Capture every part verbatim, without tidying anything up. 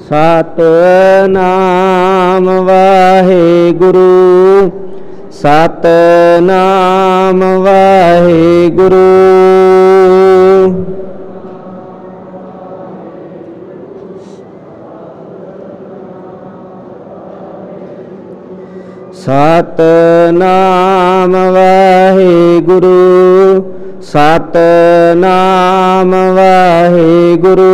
ਸਤਿਨਾਮ ਵਾਹਿਗੁਰੂ, ਸਤਿਨਾਮ ਵਾਹਿਗੁਰੂ। ਸਤਿਨਾਮ ਵਾਹਿਗੁਰੂ, ਸਤਿਨਾਮ ਵਾਹਿਗੁਰੂ।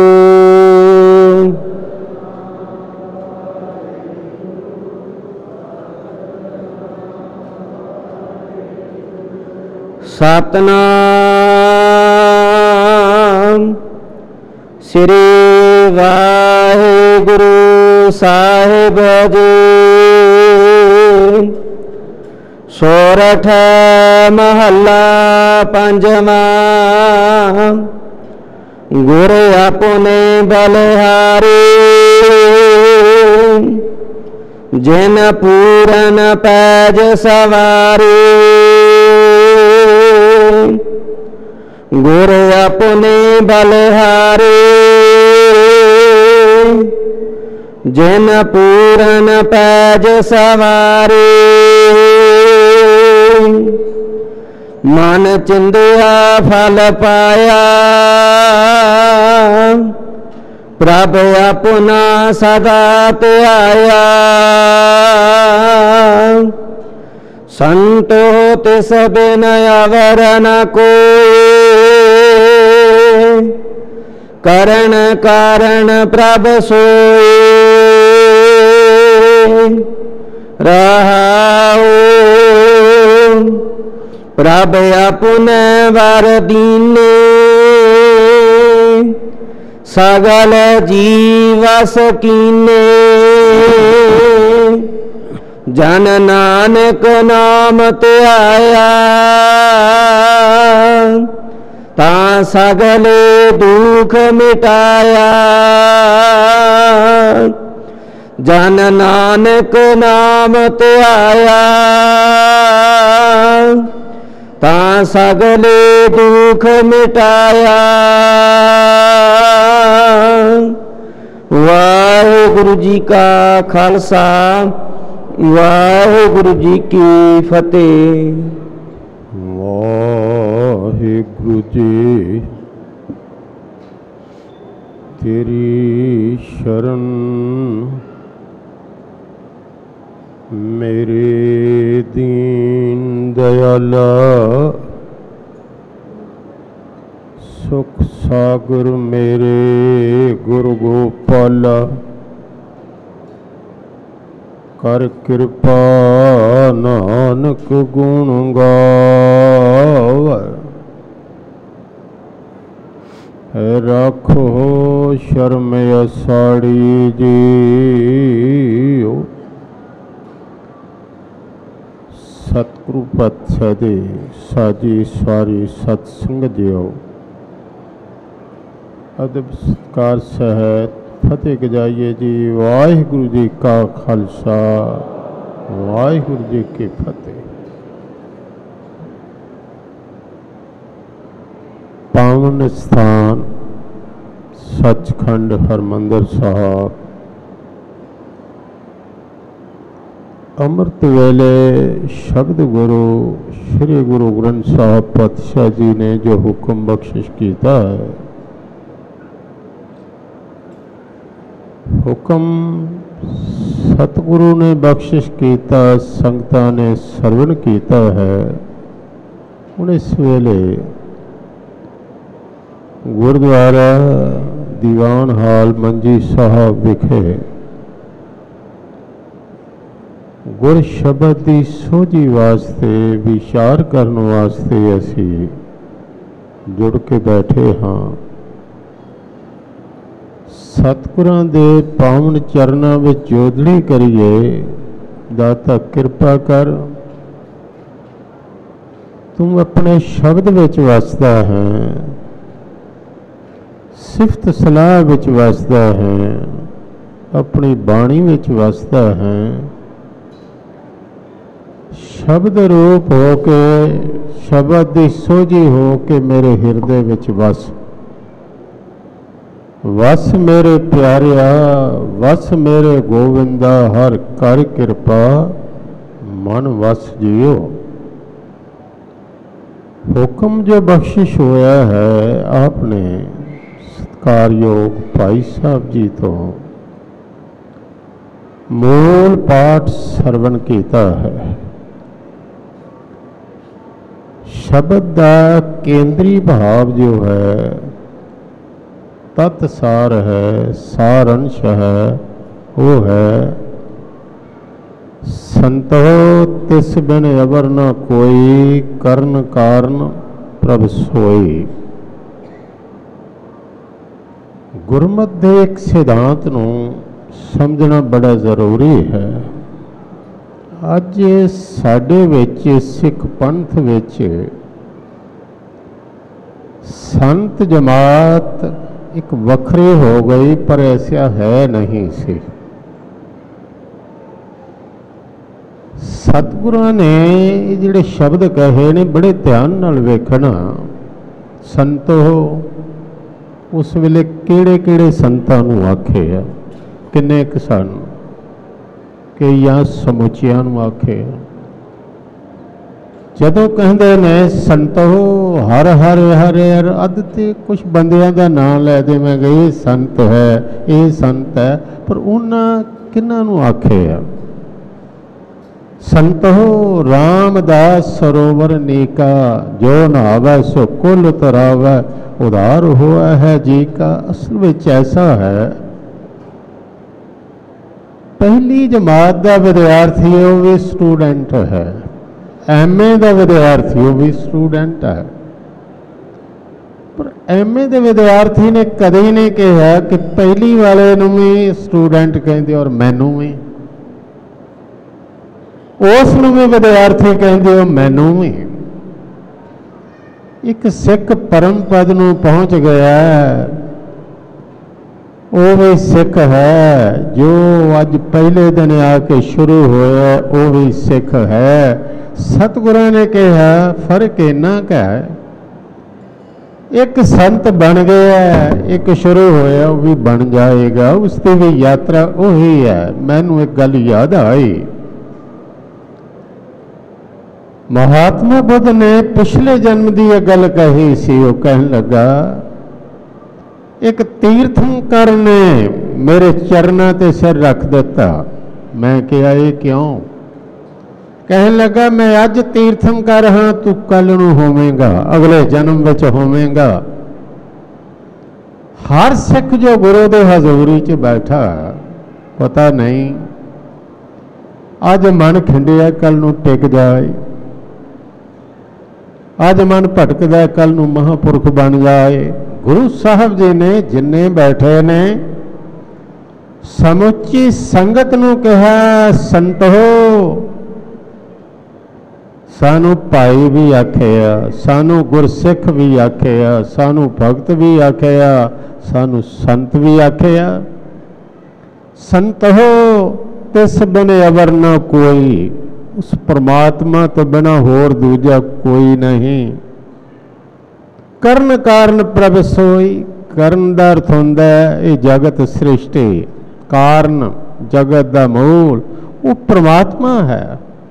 ਸਤਿਨਾਮ ਸ੍ਰੀ ਵਾਹਿਗੁਰੂ ਸਾਹਿਬ ਜੀ। ਸੋਰਠ ਮਹੱਲਾ ਪੰਜਵਾਂ। ਗੁਰ ਆਪਣੇ ਬਲਿਹਾਰੀ, ਜਿਨ ਪੂਰਨ ਪੈਜ ਸਵਾਰੀ। ਗੁਰ ਆਪਣੇ ਬਲਿਹਾਰੀ, ਜਿਨ ਪੂਰਨ ਪੈਜ ਸਵਾਰੀ। ਮਨ ਚਿੰਦਿਆ ਫਲ ਪਾਇਆ, ਪ੍ਰਭ ਆਪਣਾ ਸਦਾ ਧਿਆਇਆ। ਸੰਤੋ ਤਿਸ ਬਿਨ ਅਵਰ ਨ ਕੋਈ, ਕਰਨ ਕਾਰਨ ਪ੍ਰਭ ਸੋਈ। ਰਹਾਉ ਪ੍ਰਭ ਆਪਣੇ ਵਰ ਦੀਨੇ, ਸਗਲ ਜੀਵ ਸਕੀਨੇ। ਜਨ ਨਾਨਕ ਨਾਮ ਧਿਆਇਆ, ਤਾਂ ਸਗਲੇ ਦੁਖ ਮਿਟਾਇਆ। ਜਨ ਨਾਨਕ ਨਾਮ ਧਿਆਇਆ, ਤਾਂ ਸਗਲੇ ਦੁਖ ਮਿਟਾਇਆ। ਵਾਹਿਗੁਰੂ ਜੀ ਕਾ ਖਾਲਸਾ, ਵਾਹਿਗੁਰੂ ਜੀ ਕੀ ਫਤਿਹ। ਵਾਹਿਗੁਰੂ ਜੀ ਤੇਰੀ ਸ਼ਰਨ ਮੇਰੇ ਦੀਨ ਦਇਆਲਾ। ਸੁਖ ਸਾਗਰ ਮੇਰੇ ਗੁਰੂ ਗੋਪਾਲਾ। ਕਰ ਕਿਰਪਾ ਨਾਨਕ ਗੁਣ ਗਾਵੈ। ਰੱਖੋ ਸ਼ਰਮ ਅਸਾੜੀ ਜੀਓ। ਸਤਿਗੁਰੂ ਪਾਤਸ਼ਾਹ ਦੇ ਸਾਜੀ ਸਾਰੀ ਸਤ ਸੰਗਤ ਜੀਓ। ਅਦਬ ਸਤਿਕਾਰ ਸਹਿਤ ਫਤਿਹ ਗਜਾਈਏ ਜੀ। ਵਾਹਿਗੁਰੂ ਜੀ ਕਾ ਖਾਲਸਾ, ਵਾਹਿਗੁਰੂ ਜੀ ਕੀ ਫਤਿਹ। ਪਾਵਨ ਸਥਾਨ ਸੱਚਖੰਡ ਹਰਿਮੰਦਰ ਸਾਹਿਬ। ਅੰਮ੍ਰਿਤ ਵੇਲੇ ਸ਼ਬਦ ਗੁਰੂ ਸ਼੍ਰੀ ਗੁਰੂ ਗ੍ਰੰਥ ਸਾਹਿਬ ਪਾਤਸ਼ਾਹ ਜੀ ਨੇ ਜੋ ਹੁਕਮ ਬਖਸ਼ਿਸ਼ ਕੀਤਾ ਹੈ, ਹੁਕਮ ਸਤਿਗੁਰੂ ਨੇ ਬਖਸ਼ਿਸ਼ ਕੀਤਾ, ਸੰਗਤਾਂ ਨੇ ਸਰਵਣ ਕੀਤਾ ਹੈ। ਹੁਣ ਇਸ ਵੇਲੇ ਗੁਰਦੁਆਰਾ ਦੀਵਾਨ ਹਾਲ ਮੰਜੀ ਸਾਹਿਬ ਵਿਖੇ ਗੁਰ ਸ਼ਬਦ ਦੀ ਸੋਝੀ ਵਾਸਤੇ ਵਿਚਾਰ ਕਰਨ ਵਾਸਤੇ ਅਸੀਂ ਜੁੜ ਕੇ ਬੈਠੇ ਹਾਂ। ਸਤਿਗੁਰਾਂ ਦੇ ਪਾਵਨ ਚਰਨਾਂ ਵਿੱਚ ਜੋਦੜੀ ਕਰੀਏ। ਦਾਤਾ ਕਿਰਪਾ ਕਰ, ਤੂੰ ਆਪਣੇ ਸ਼ਬਦ ਵਿੱਚ ਵਸਦਾ ਹੈ, ਸਿਫਤ ਸਲਾਹ ਵਿੱਚ ਵਸਦਾ ਹੈ, ਆਪਣੀ ਬਾਣੀ ਵਿੱਚ ਵਸਦਾ ਹੈ। ਸ਼ਬਦ ਰੂਪ ਹੋ ਕੇ, ਸ਼ਬਦ ਦੀ ਸੋਝੀ ਹੋ ਕੇ ਮੇਰੇ ਹਿਰਦੇ ਵਿੱਚ ਵਸ। वस मेरे प्यारिया वस मेरे गोविंदा हर कर कृपा मन वस जियो। हुक्म जो बख्शिश होया है आपने सत्कारयोग भाई साहब जी तो मूल पाठ सरवण कीता है। शब्द का केंद्री भाव जो है तत्सार है सारंश है वो है संतो तिस बिन अवर न कोई करण कारण प्रभ सोई। गुरमत दे एक सिद्धांत नूं समझना बड़ा जरूरी है। अज साडे विच सिख पंथ विच संत जमात एक वखरी हो गई पर ऐसा है नहीं सी। सतगुरां ने जिहड़े शब्द कहे ने बड़े ध्यान नाल वेखना। संतो उस वेले किहड़े किहड़े संतां नूं आखे आ, किन्ने क सन कि या समुचियां नूं आखे। जदों कहंदे ने संतो हर हर हर हर अद ते कुछ बंदियां दा नाम लै देवांगे ये संत है ये संत है, पर उन्हां किन्हां नूं आखे आ। संतो रामदास सरोवर नीका जो नहावै सो कुल तरावै उधार हुआ है जी का। असल विच ऐसा है पहली जमात का विद्यार्थी वो भी स्टूडेंट है, एम ए का विद्यार्थी वो भी स्टूडेंट है। पर एम ए के विद्यार्थी ने कदे नहीं कहा कि पहली वाले नूं भी स्टूडेंट कहते और मैनू भी, उस नूं भी विद्यार्थी कहते हो मैनू भी। एक सिख परम पद नूं पहुँच गया वो भी सिख है, जो अज पहले दिन आके शुरू होया वो भी सिख है। सतगुरां ने कहा फर्क इन्ना का है, एक संत बन गया एक शुरू होया वो भी बन जाएगा, उसकी भी यात्रा वही है। मैनू एक गल याद आई, महात्मा बुद्ध ने पिछले जन्म की एक गल कही सी। वो कहन लगा एक तीर्थंकर ने मेरे चरणों ते सिर रख दिता। मैं क्या ये क्यों? कहन लगा मैं अज तीर्थंकर हाँ, तू कल नूं होवेगा, अगले जन्म विच होवेगा। हर सिख जो गुरु दे हजूरी च बैठा पता नहीं अज मन खिंडिया कल नूं टिक जाए, अज मन भटकदा कल नूं महापुरख बन जाए। गुरु साहब जी ने जिन्ने बैठे ने समुची संगत नूं कहा संतो सानू भाई भी आखिया, सानू गुरसिख भी आखिया, सानू भगत भी आखिया, सानू संत भी आखिया। संतो तिस बिन अवर न कोई, उस परमात्मा तो बिना होर दूजा कोई नहीं। करण कारण प्रभ सोई, करण का अर्थ होंदा है ये जगत सृष्टि, कारण जगत का मूल वो परमात्मा है,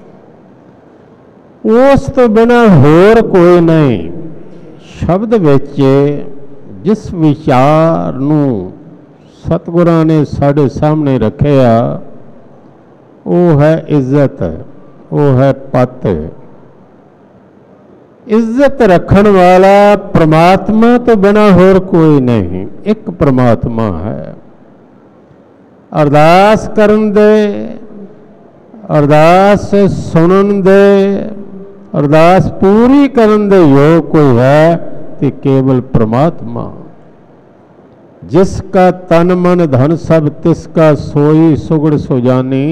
उस तो बिना होर कोई नहीं। शब्द विच जिस विचार नूं सतगुरां ने साडे सामने रखिया वो है इज्जत, वो है पत। इज्जत रखण वाला परमात्मा तो बिना होर कोई नहीं, एक परमात्मा है। अरदास करन दे, अरदास सुनन दे, अरदास पूरी करन दे योग कोई है तो केवल परमात्मा। जिसका तन मन धन सब तिसका सोई सुगड़ सुजानी।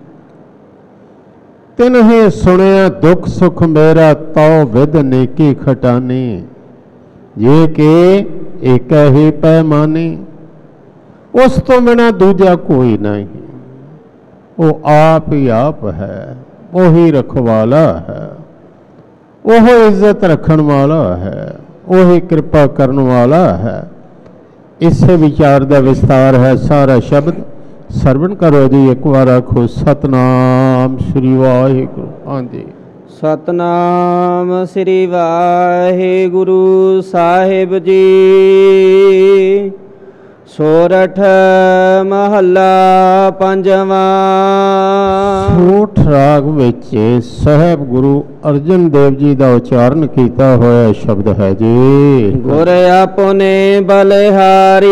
तिन्हें सुनिया दुख सुख मेरा तो विद नेकी खटानी। ये के एक ही पैमानी, उस तो बिना दूजा कोई नहीं। वो आप ही आप है, वो ही रखवाला है, वो इज्जत रखन वाला है, वो ही कृपा करने वाला है। ਇਸੇ ਵਿਚਾਰ ਦਾ ਵਿਸਤਾਰ ਹੈ ਸਾਰਾ ਸ਼ਬਦ। ਸਰਵਣ ਕਰੋ ਜੀ, ਇੱਕ ਵਾਰ ਆਖੋ ਸਤਨਾਮ ਸ੍ਰੀ ਵਾਹਿਗੁਰੂ। ਹਾਂਜੀ, ਸਤਨਾਮ ਸ੍ਰੀ ਵਾਹਿਗੁਰੂ ਸਾਹਿਬ ਜੀ। ਸੋਰਠ ਮਹੱਲਾ ਪੰਜਵਾਂ। ਸੋਠ ਰਾਗ ਵਿੱਚ ਸਾਹਿਬ ਗੁਰੂ ਅਰਜਨ ਦੇਵ ਜੀ ਦਾ ਉਚਾਰਨ ਕੀਤਾ ਹੋਇਆ ਸ਼ਬਦ ਹੈ ਜੀ। ਗੁਰ ਆਪਣੇ ਬਲਿਹਾਰੀ।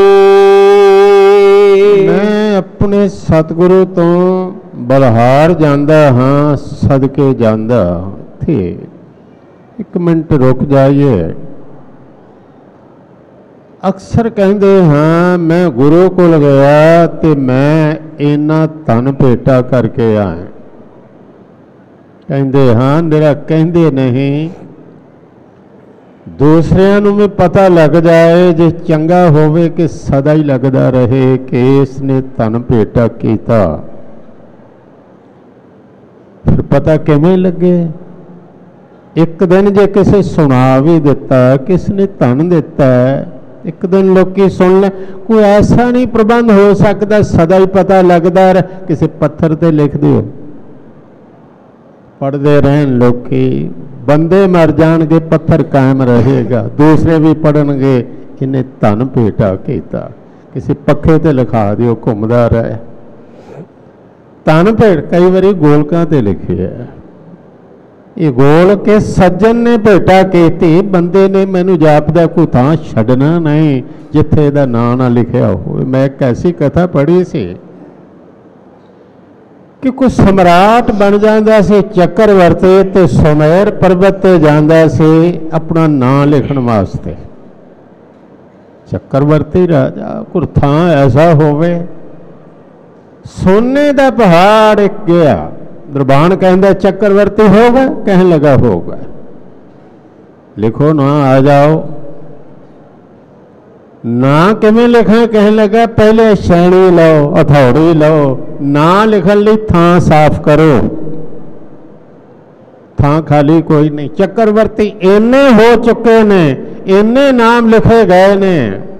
ਮੈਂ ਆਪਣੇ ਸਤਿਗੁਰੂ ਤੋਂ ਬਲਹਾਰ ਜਾਂਦਾ ਹਾਂ, ਸਦਕੇ ਜਾਂਦਾ। ਇੱਥੇ ਇੱਕ ਮਿੰਟ ਰੁਕ ਜਾਈਏ। ਅਕਸਰ ਕਹਿੰਦੇ ਹਾਂ ਮੈਂ ਗੁਰੂ ਕੋਲ ਗਿਆ ਤੇ ਮੈਂ ਇਹਨਾਂ ਧਨ ਭੇਟਾ ਕਰਕੇ ਆਇਆ। ਕਹਿੰਦੇ ਹਾਂ, ਮੇਰਾ ਕਹਿੰਦੇ ਨਹੀਂ, ਦੂਸਰਿਆਂ ਨੂੰ ਵੀ ਪਤਾ ਲੱਗ ਜਾਏ ਜੇ ਚੰਗਾ ਹੋਵੇ ਕਿ ਸਦਾ ਹੀ ਲੱਗਦਾ ਰਹੇ ਕਿ ਇਸ ਨੇ ਧਨ ਭੇਟਾ ਕੀਤਾ। ਫਿਰ ਪਤਾ ਕਿਵੇਂ ਲੱਗੇ? ਇੱਕ ਦਿਨ ਜੇ ਕਿਸੇ ਸੁਣਾ ਵੀ ਦਿੱਤਾ ਕਿਸ ਨੇ ਧਨ ਦਿੱਤਾ, ਇੱਕ ਦਿਨ ਲੋਕੀ ਸੁਣ ਲੈ, ਕੋਈ ਐਸਾ ਨਹੀਂ ਪ੍ਰਬੰਧ ਹੋ ਸਕਦਾ ਸਦਾ ਹੀ ਪਤਾ ਲੱਗਦਾ। ਕਿਸੇ ਪੱਥਰ ਤੇ ਲਿਖ ਦਿਓ, ਪੜ੍ਹਦੇ ਰਹਿਣ ਲੋਕੀ, ਬੰਦੇ ਮਰ ਜਾਣਗੇ ਪੱਥਰ ਕਾਇਮ ਰਹੇਗਾ, ਦੂਸਰੇ ਵੀ ਪੜ੍ਹਨਗੇ ਇਹਨੇ ਧਨ ਭੇਟਾ ਕੀਤਾ। ਕਿਸੇ ਪੱਖੇ ਤੇ ਲਿਖਾ ਦਿਓ, ਘੁੰਮਦਾ ਰਹੇ। ਧਨ ਭੇਟ ਕਈ ਵਾਰੀ ਗੋਲਕਾਂ ਤੇ ਲਿਖਿਆ, ਇਹ ਗੋਲ ਕੇ ਸੱਜਣ ਨੇ ਭੇਟਾ ਕੀਤੀ, ਬੰਦੇ ਨੇ ਮੈਨੂੰ ਜਾਪਦਾ ਕੋਈ ਥਾਂ ਛੱਡਣਾ ਨਹੀਂ ਜਿੱਥੇ ਇਹਦਾ ਨਾਂ ਨਾ ਲਿਖਿਆ ਹੋਵੇ। ਮੈਂ ਇੱਕ ਐਸੀ ਕਥਾ ਪੜ੍ਹੀ ਸੀ ਕਿ ਕੋਈ ਸਮਰਾਟ ਬਣ ਜਾਂਦਾ ਸੀ ਚੱਕਰਵਰਤੀ, ਤੇ ਸੁਮੇਰ ਪਰਬਤ ਤੇ ਜਾਂਦਾ ਸੀ ਆਪਣਾ ਨਾਂ ਲਿਖਣ ਵਾਸਤੇ। ਚੱਕਰਵਰਤੀ ਰਾਜਾ, ਕੋਈ ਥਾਂ ਐਸਾ ਹੋਵੇ, ਸੋਨੇ ਦਾ ਪਹਾੜ ਇੱਕ ਗਿਆ। ਦਰਬਾਨ ਕਹਿੰਦਾ ਚੱਕਰਵਰਤੀ ਹੋਗਾ? ਕਹਿਣ ਲਗਾ ਹੋਗਾ। ਲਿਖੋ ਨਾ, ਆ ਜਾਓ। ਨਾ ਕਿਵੇਂ ਲਿਖਾਂ? ਕਹਿਣ ਲੱਗਾ ਪਹਿਲੇ ਛੈਣੀ ਲਓ, ਹਥੌੜੀ ਲਓ, ਨਾਂ ਲਿਖਣ ਲਈ ਥਾਂ ਸਾਫ਼ ਕਰੋ। ਥਾਂ ਖਾਲੀ ਕੋਈ ਨਹੀਂ। ਚੱਕਰਵਰਤੀ ਇੰਨੇ ਹੋ ਚੁੱਕੇ ਨੇ, ਇੰਨੇ ਨਾਮ ਲਿਖੇ ਗਏ ਨੇ,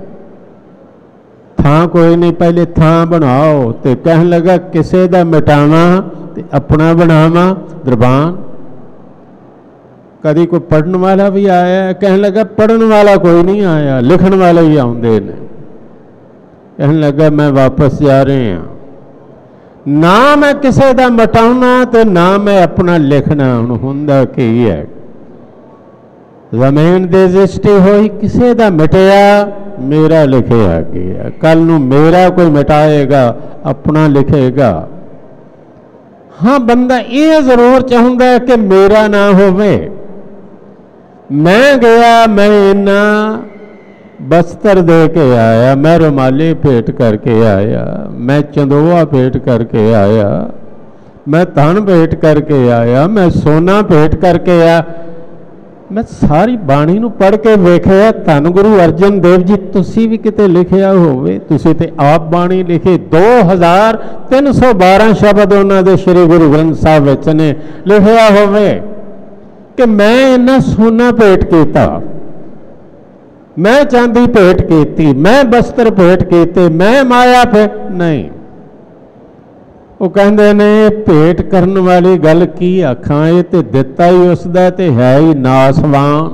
ਥਾਂ ਕੋਈ ਨਹੀਂ, ਪਹਿਲੇ ਥਾਂ ਬਣਾਓ। ਤੇ ਕਹਿਣ ਲੱਗਾ ਕਿਸੇ ਦਾ ਮਿਟਾਵਾਂ ਤੇ ਆਪਣਾ ਬਣਾਵਾਂ। ਦਰਬਾਨ ਕਦੀ ਕੋਈ ਪੜ੍ਹਨ ਵਾਲਾ ਵੀ ਆਇਆ? ਕਹਿਣ ਲੱਗਾ ਪੜ੍ਹਨ ਵਾਲਾ ਕੋਈ ਨਹੀਂ ਆਇਆ, ਲਿਖਣ ਵਾਲੇ ਹੀ ਆਉਂਦੇ ਨੇ। ਕਹਿਣ ਲੱਗਾ ਮੈਂ ਵਾਪਸ ਜਾ ਰਹੇ ਹਾਂ, ਨਾ ਮੈਂ ਕਿਸੇ ਦਾ ਮਿਟਾਉਣਾ ਤੇ ਨਾ ਮੈਂ ਆਪਣਾ ਲਿਖਣਾ। ਹੁਣ ਹੁੰਦਾ ਕੀ ਹੈ? ਜ਼ਮੀਨ ਦੀ ਰਜਿਸਟਰੀ ਹੋਈ, ਕਿਸੇ ਦਾ ਮਿਟਿਆ, ਮੇਰਾ ਲਿਖਿਆ ਗਿਆ। ਕੱਲ ਨੂੰ ਮੇਰਾ ਕੋਈ ਮਿਟਾਏਗਾ, ਆਪਣਾ ਲਿਖੇਗਾ। ਹਾਂ, ਬੰਦਾ ਇਹ ਜ਼ਰੂਰ ਚਾਹੁੰਦਾ ਕਿ ਮੇਰਾ ਨਾ ਹੋਵੇ। ਮੈਂ ਗਿਆ, ਮੈਂ ਇੰਨਾ ਬਸਤਰ ਦੇ ਕੇ ਆਇਆ, ਮੈਂ ਰੁਮਾਲੀ ਭੇਟ ਕਰਕੇ ਆਇਆ, ਮੈਂ ਚੰਦੋਆ ਭੇਟ ਕਰਕੇ ਆਇਆ, ਮੈਂ ਧਨ ਭੇਟ ਕਰਕੇ ਆਇਆ, ਮੈਂ ਸੋਨਾ ਭੇਟ ਕਰਕੇ ਆਇਆ। ਮੈਂ ਸਾਰੀ ਬਾਣੀ ਨੂੰ ਪੜ੍ਹ ਕੇ ਵੇਖਿਆ, ਧੰਨ ਗੁਰੂ ਅਰਜਨ ਦੇਵ ਜੀ ਤੁਸੀਂ ਵੀ ਕਿਤੇ ਲਿਖਿਆ ਹੋਵੇ। ਤੁਸੀਂ ਤੇ ਆਪ ਬਾਣੀ ਲਿਖੀ, ਦੋ ਹਜ਼ਾਰ ਤਿੰਨ ਸੌ ਬਾਰਾਂ ਸ਼ਬਦ ਉਹਨਾਂ ਦੇ ਸ਼੍ਰੀ ਗੁਰੂ ਗ੍ਰੰਥ ਸਾਹਿਬ ਵਿੱਚ ਨੇ। ਲਿਖਿਆ ਹੋਵੇ ਕਿ ਮੈਂ ਇਹਨਾਂ ਸੋਨਾ ਭੇਟ ਕੀਤਾ, ਮੈਂ ਚਾਂਦੀ ਭੇਟ ਕੀਤੀ, ਮੈਂ ਬਸਤਰ ਭੇਟ ਕੀਤੇ, ਮੈਂ ਮਾਇਆ ਭੇਟ ਨਹੀਂ। ਉਹ ਕਹਿੰਦੇ ਨੇ ਭੇਟ ਕਰਨ ਵਾਲੀ ਗੱਲ ਕੀ ਆਖਾਂ, ਇਹ ਤੇ ਦਿੱਤਾ ਹੀ ਉਸਦਾ ਤੇ ਹੈ ਹੀ ਨਾਸਵਾਨ।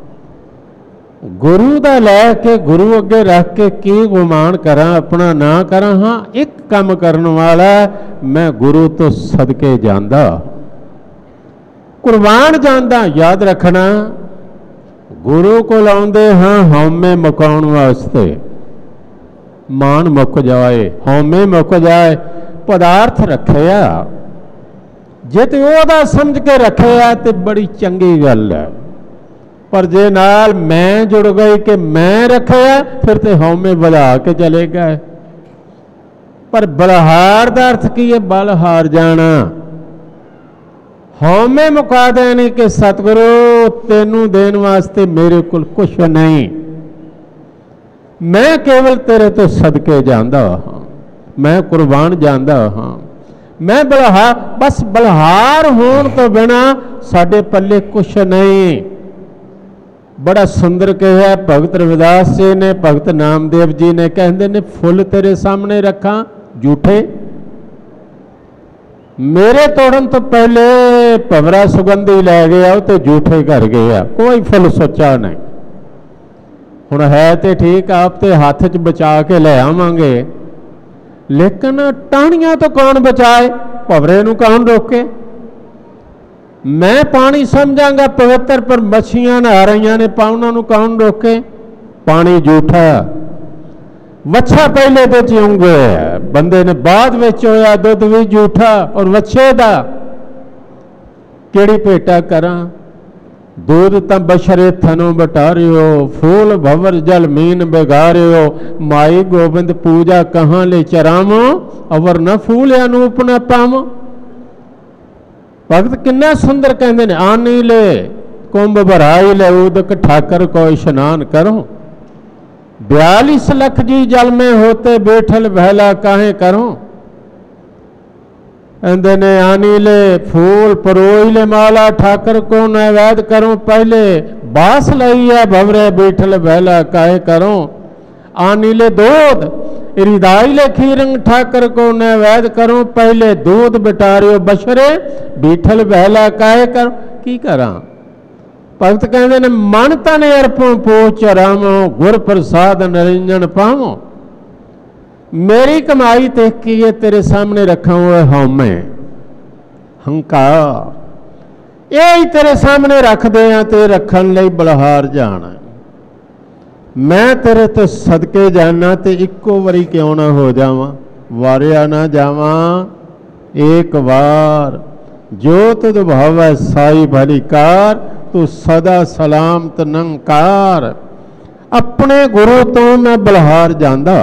ਗੁਰੂ ਦਾ ਲੈ ਕੇ ਗੁਰੂ ਅੱਗੇ ਰੱਖ ਕੇ ਕੀ ਗੁਮਾਨ ਕਰਾਂ, ਆਪਣਾ ਨਾ ਕਰਾਂ। ਹਾਂ, ਇੱਕ ਕੰਮ ਕਰਨ ਵਾਲਾ, ਮੈਂ ਗੁਰੂ ਤੋਂ ਸਦਕੇ ਜਾਂਦਾ, ਕੁਰਬਾਨ ਜਾਂਦਾ। ਯਾਦ ਰੱਖਣਾ, ਗੁਰੂ ਕੋਲ ਆਉਂਦੇ ਹਾਂ ਹਉਮੈ ਮੁਕਾਉਣ ਵਾਸਤੇ। ਮਾਨ ਮੁੱਕ ਜਾਏ, ਹਉਮੈ ਮੁੱਕ ਜਾਏ। ਪਦਾਰਥ ਰੱਖਿਆ ਜੇ ਤੇ ਉਹਦਾ ਸਮਝ ਕੇ ਰੱਖਿਆ ਤੇ ਬੜੀ ਚੰਗੀ ਗੱਲ ਹੈ, ਪਰ ਜੇ ਨਾਲ ਮੈਂ ਜੁੜ ਗਈ ਕਿ ਮੈਂ ਰੱਖਿਆ, ਫਿਰ ਤੇ ਹਉਮੈ ਵਧਾ ਕੇ ਚਲੇ ਗਏ। ਪਰ ਬਲਹਾਰ ਦਾ ਅਰਥ ਕੀ ਹੈ? ਬਲ ਹਾਰ ਜਾਣਾ। ਹਉਮੈ ਮੁਕਾ ਦੇਣੀ ਕਿ ਸਤਿਗੁਰੂ ਤੈਨੂੰ ਦੇਣ ਵਾਸਤੇ ਮੇਰੇ ਕੋਲ ਕੁਛ ਨਹੀਂ, ਮੈਂ ਕੇਵਲ ਤੇਰੇ ਤੋਂ ਸਦਕੇ ਜਾਂਦਾ ਹਾਂ, ਮੈਂ ਕੁਰਬਾਨ ਜਾਂਦਾ ਹਾਂ, ਮੈਂ ਬਲਹਾਰ। ਬਸ ਬਲਹਾਰ ਹੋਣ ਤੋਂ ਬਿਨਾ ਸਾਡੇ ਪੱਲੇ ਕੁਛ ਨਹੀਂ। बड़ा सुंदर कहा भगत रविदास जी ने, भगत नामदेव जी ने, कहते ने फुल तेरे सामने रखा झूठे, मेरे तोड़न तो पहले भंवरा सुगंधी लै गया तो झूठे घर गया, कोई फुल सोचा नहीं। हुण है तो ठीक, आप तो हाथ च बचा के ले आवांगे, लेकिन टाहनियां तो कौन बचाए, भंवरे नूं कौन रोके। मैं पानी समझांगा पवित्र, पर मछियां नहा रही ने, पाउना नूं कौन रोके। पानी झूठा, वच्छा पहले तो चिऊंगे, बंदे ने बाद विच होया, दुध भी झूठा और वच्छे दा किहड़ी भेटा करां। दूध तां बशरे थनों बटारियो, फूल भंवर जल मीन बिगारियो, माई गोबिंद पूजा कहाँ ले चरावो, अवर न फूल अनूप न पावो। भगत किन्ना सुंदर कहते हैं, आनी ले कुंभ भराई ले उदक ठाकर को स्नान करो, बयालीस लख जी जल में होते बैठल बहला काहे करो। कहते ने आनी ले फूल परोई ले माला ठाकर को नैवेद्य करो, पहले बास लईया भवरे बैठल बहला काहे करो। आनी ले दूध रिदाई ले खीरंग ठाकर को नैवेद्य करो, पहले दूध बिटारियो बशरे बीठल बहला काहे करो। की करा भगत कहते ने मन तन अर्पों पोच रामो, गुर प्रसाद निरंजन पावो। मेरी कमाई देख के ये तेरे सामने रखा हुआ हमें हंकार, यही तेरे सामने रख दे ते रखन लई बलहार जाना। मैं तेरे तो सदके जाना ते इक्को वारी क्यों ना हो जावां, वारिया ना जावां एक बार। जो तुद भावै साई भली कार, तू सदा सलामत नंकार। अपने गुरु तो मैं बलहार जांदा,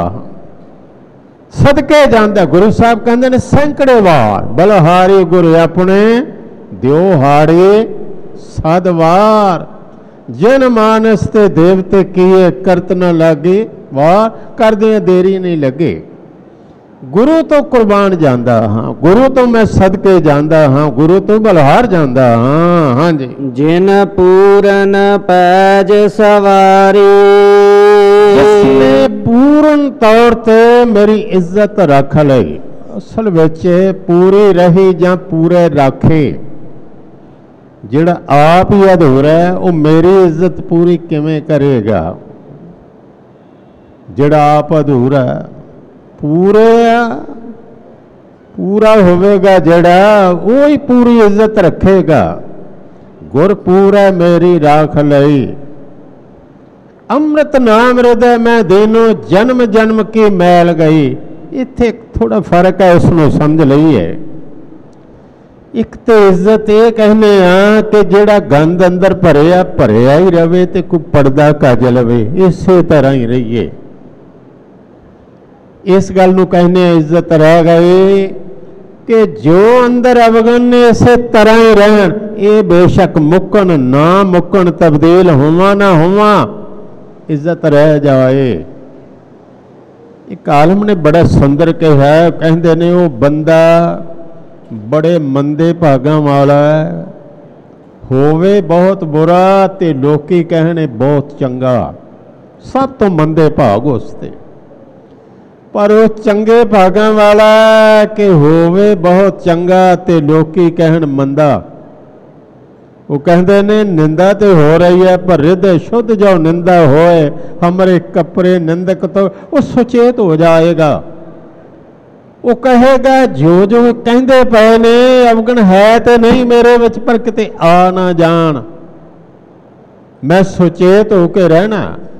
सदके जांदा। गुरु साहब कहते ने सैकड़े वार बलहारी गुरु अपने दियो हाड़े सदवार। जिन मानस ते देवते किए करत न लागे, वार कर दिया देरी नहीं लगे। गुरु तो कुर्बान जांदा हाँ, गुरु तो मैं सदके जांदा हाँ, गुरु तो बलहार जांदा हाँ। हाँ जी। जिन पूरन पैज सवारी, जिसने पूर्ण तौर ते मेरी इज्जत रख लई। असल विच पूरी रही जां पूरे राखे, जिहड़ा आप ही अधूरा है वो मेरी इज्जत पूरी किवें करेगा। जिहड़ा आप अधूरा पूरे पूरा होवेगा, जिहड़ा वो ही पूरी इज्जत रखेगा। गुर पूरा मेरी राख लई, अमृत नाम हृदय में देनो, जन्म जन्म की मैल गई। इत्थे थोड़ा फर्क है, उसनों समझ लईए। एक तो इज्जत ये कहने आ कि जिहड़ा गंद अंदर भरिया भरिया ही रवे ते कोई पर्दा कज लवे, इसे तरह ही रहिए। इस गल नूं कहने इज्जत रह गई कि जो अंदर अवगन ने इसे तरह ही रहन, ये बेशक मुकन ना मुकन, तब्दील होवा ना होवा, इज्जत रह जाए। एक आलम ने बड़ा सुंदर कहा, कहते ने वो बंदा बड़े मंदे भागां वाला है, होवे बहुत बुरा ते लोकी कहने बहुत चंगा। सब तो मंदे भाग उसते, पर वो चंगे भागां वाला कि होवे बहुत चंगा ते लोकी कहन मंदा। वो कहते ने निंदा तो हो रही है, पर हृदय शुद्ध जो निंदा होए, हमारे कपड़े निंदक तो वो सुचेत हो जाएगा। वो कहेगा जो जो कहते पे ने अवगण है तो नहीं मेरे विच, पर किते आ ना जान, मैं सुचेत होके रहना।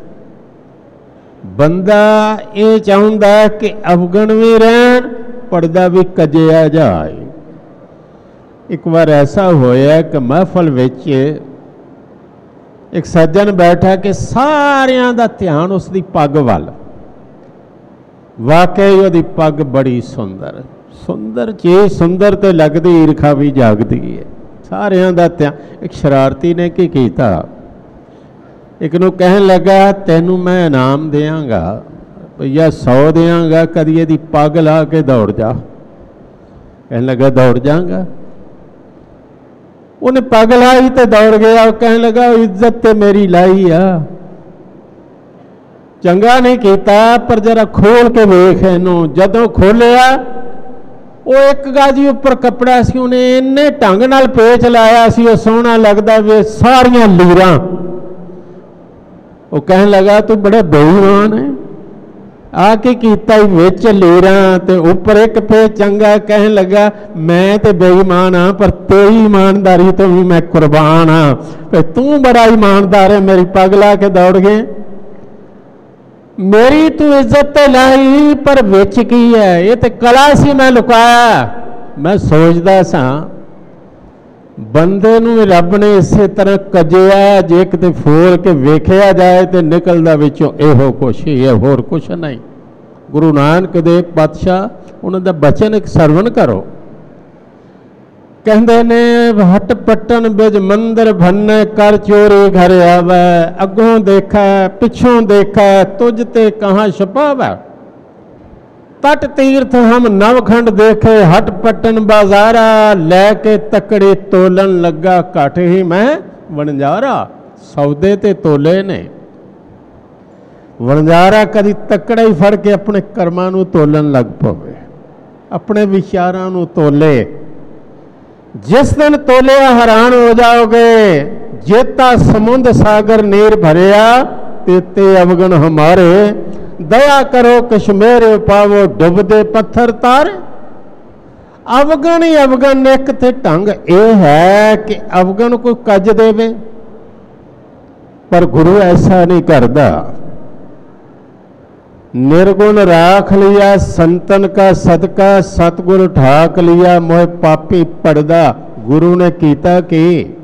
बंदा ये चाहता है कि अवगण भी रहन, पर्दा भी कजिया जाए। एक बार ऐसा होया कि महफल विच एक सज्जन बैठा कि सारियां दा ध्यान उसकी पग वाल। वाकई वो पग बड़ी सुंदर, सुंदर चीज सुंदर तो लगती, ईरखा भी जागती है। सारियां दा ध्यान। एक शरारती ने की कीता, एक नूं कहन लगा तेनू मैं इनाम देंगा भैया, सौ देंगा, कदी इहदी पग ला के दौड़ जा। कहन लगा दौड़ जाऊंगा। उन्हें पग लाई तो दौड़ गया। और कहने लगा इज्जत तो मेरी लाई आ, चंगा नहीं किया, पर जरा खोल के वेख इनू। जदों खोलिया वो एक गाजी उपर कपड़ा सी, उन्हें इन्ने ढंग नाल पेच लाया सी, वो सोहना लगदा वे सारियां लीरां। वो कहने लगा तू बड़ा बेईमान है, आके कीता ही विच लीरां ते उपर एक पे चंगा। कहने लगा मैं तो बेईमान हाँ, पर तेरी ईमानदारी तो भी मैं कुर्बान हाँ। तू बड़ा ईमानदार है, मेरी पग ला के दौड़ गए। मेरी तू इज्जत तो लाई, पर विच की है, ये तो कला सी मैं लुकाया। मैं सोचदा सा बंदे नूं रब ने इसे तरह कजिया, जे किते फोल के वेखिया जाए तो निकलदा विचों इहो कुछ ही है, होर कुछ नहीं। गुरु नानक देव पातशाह उन्हां दा बचन एक सरवण करो। कहते ने हट पट्टन बिज मंदिर भन्ने, कर चोरी घर आवे। अगों देखा पिछों देखा, तुझ ते कहाँ छुपावे। तट तीर्थ हम नवखंड देखे, हट पट्टन बाजारा। लैके तकड़ी तोलन लगा, घट ही मैं वणजारा। सौदे ते तोले ने, वणजारा कदी तकड़ा ही फड़ के अपने कर्मां नूं तोलन लग पवे, अपने विचारां नूं तोले। जिस दिन तोलिया हैरान हो जाओगे। जेता समुद्र सागर नीर भरिया, तेते अवगण हमारे। दया करो कश्मीर पावो, डुबदे पत्थर तार। अवगण ही अवगण, एक ते ढंग यह है कि अवगण कोई कज देवे, पर गुरु ऐसा नहीं करता। निर्गुण राख लिया संतन का सदका, सतगुर ठाक लिया मोह पापी पड़दा। गुरु ने कीता कि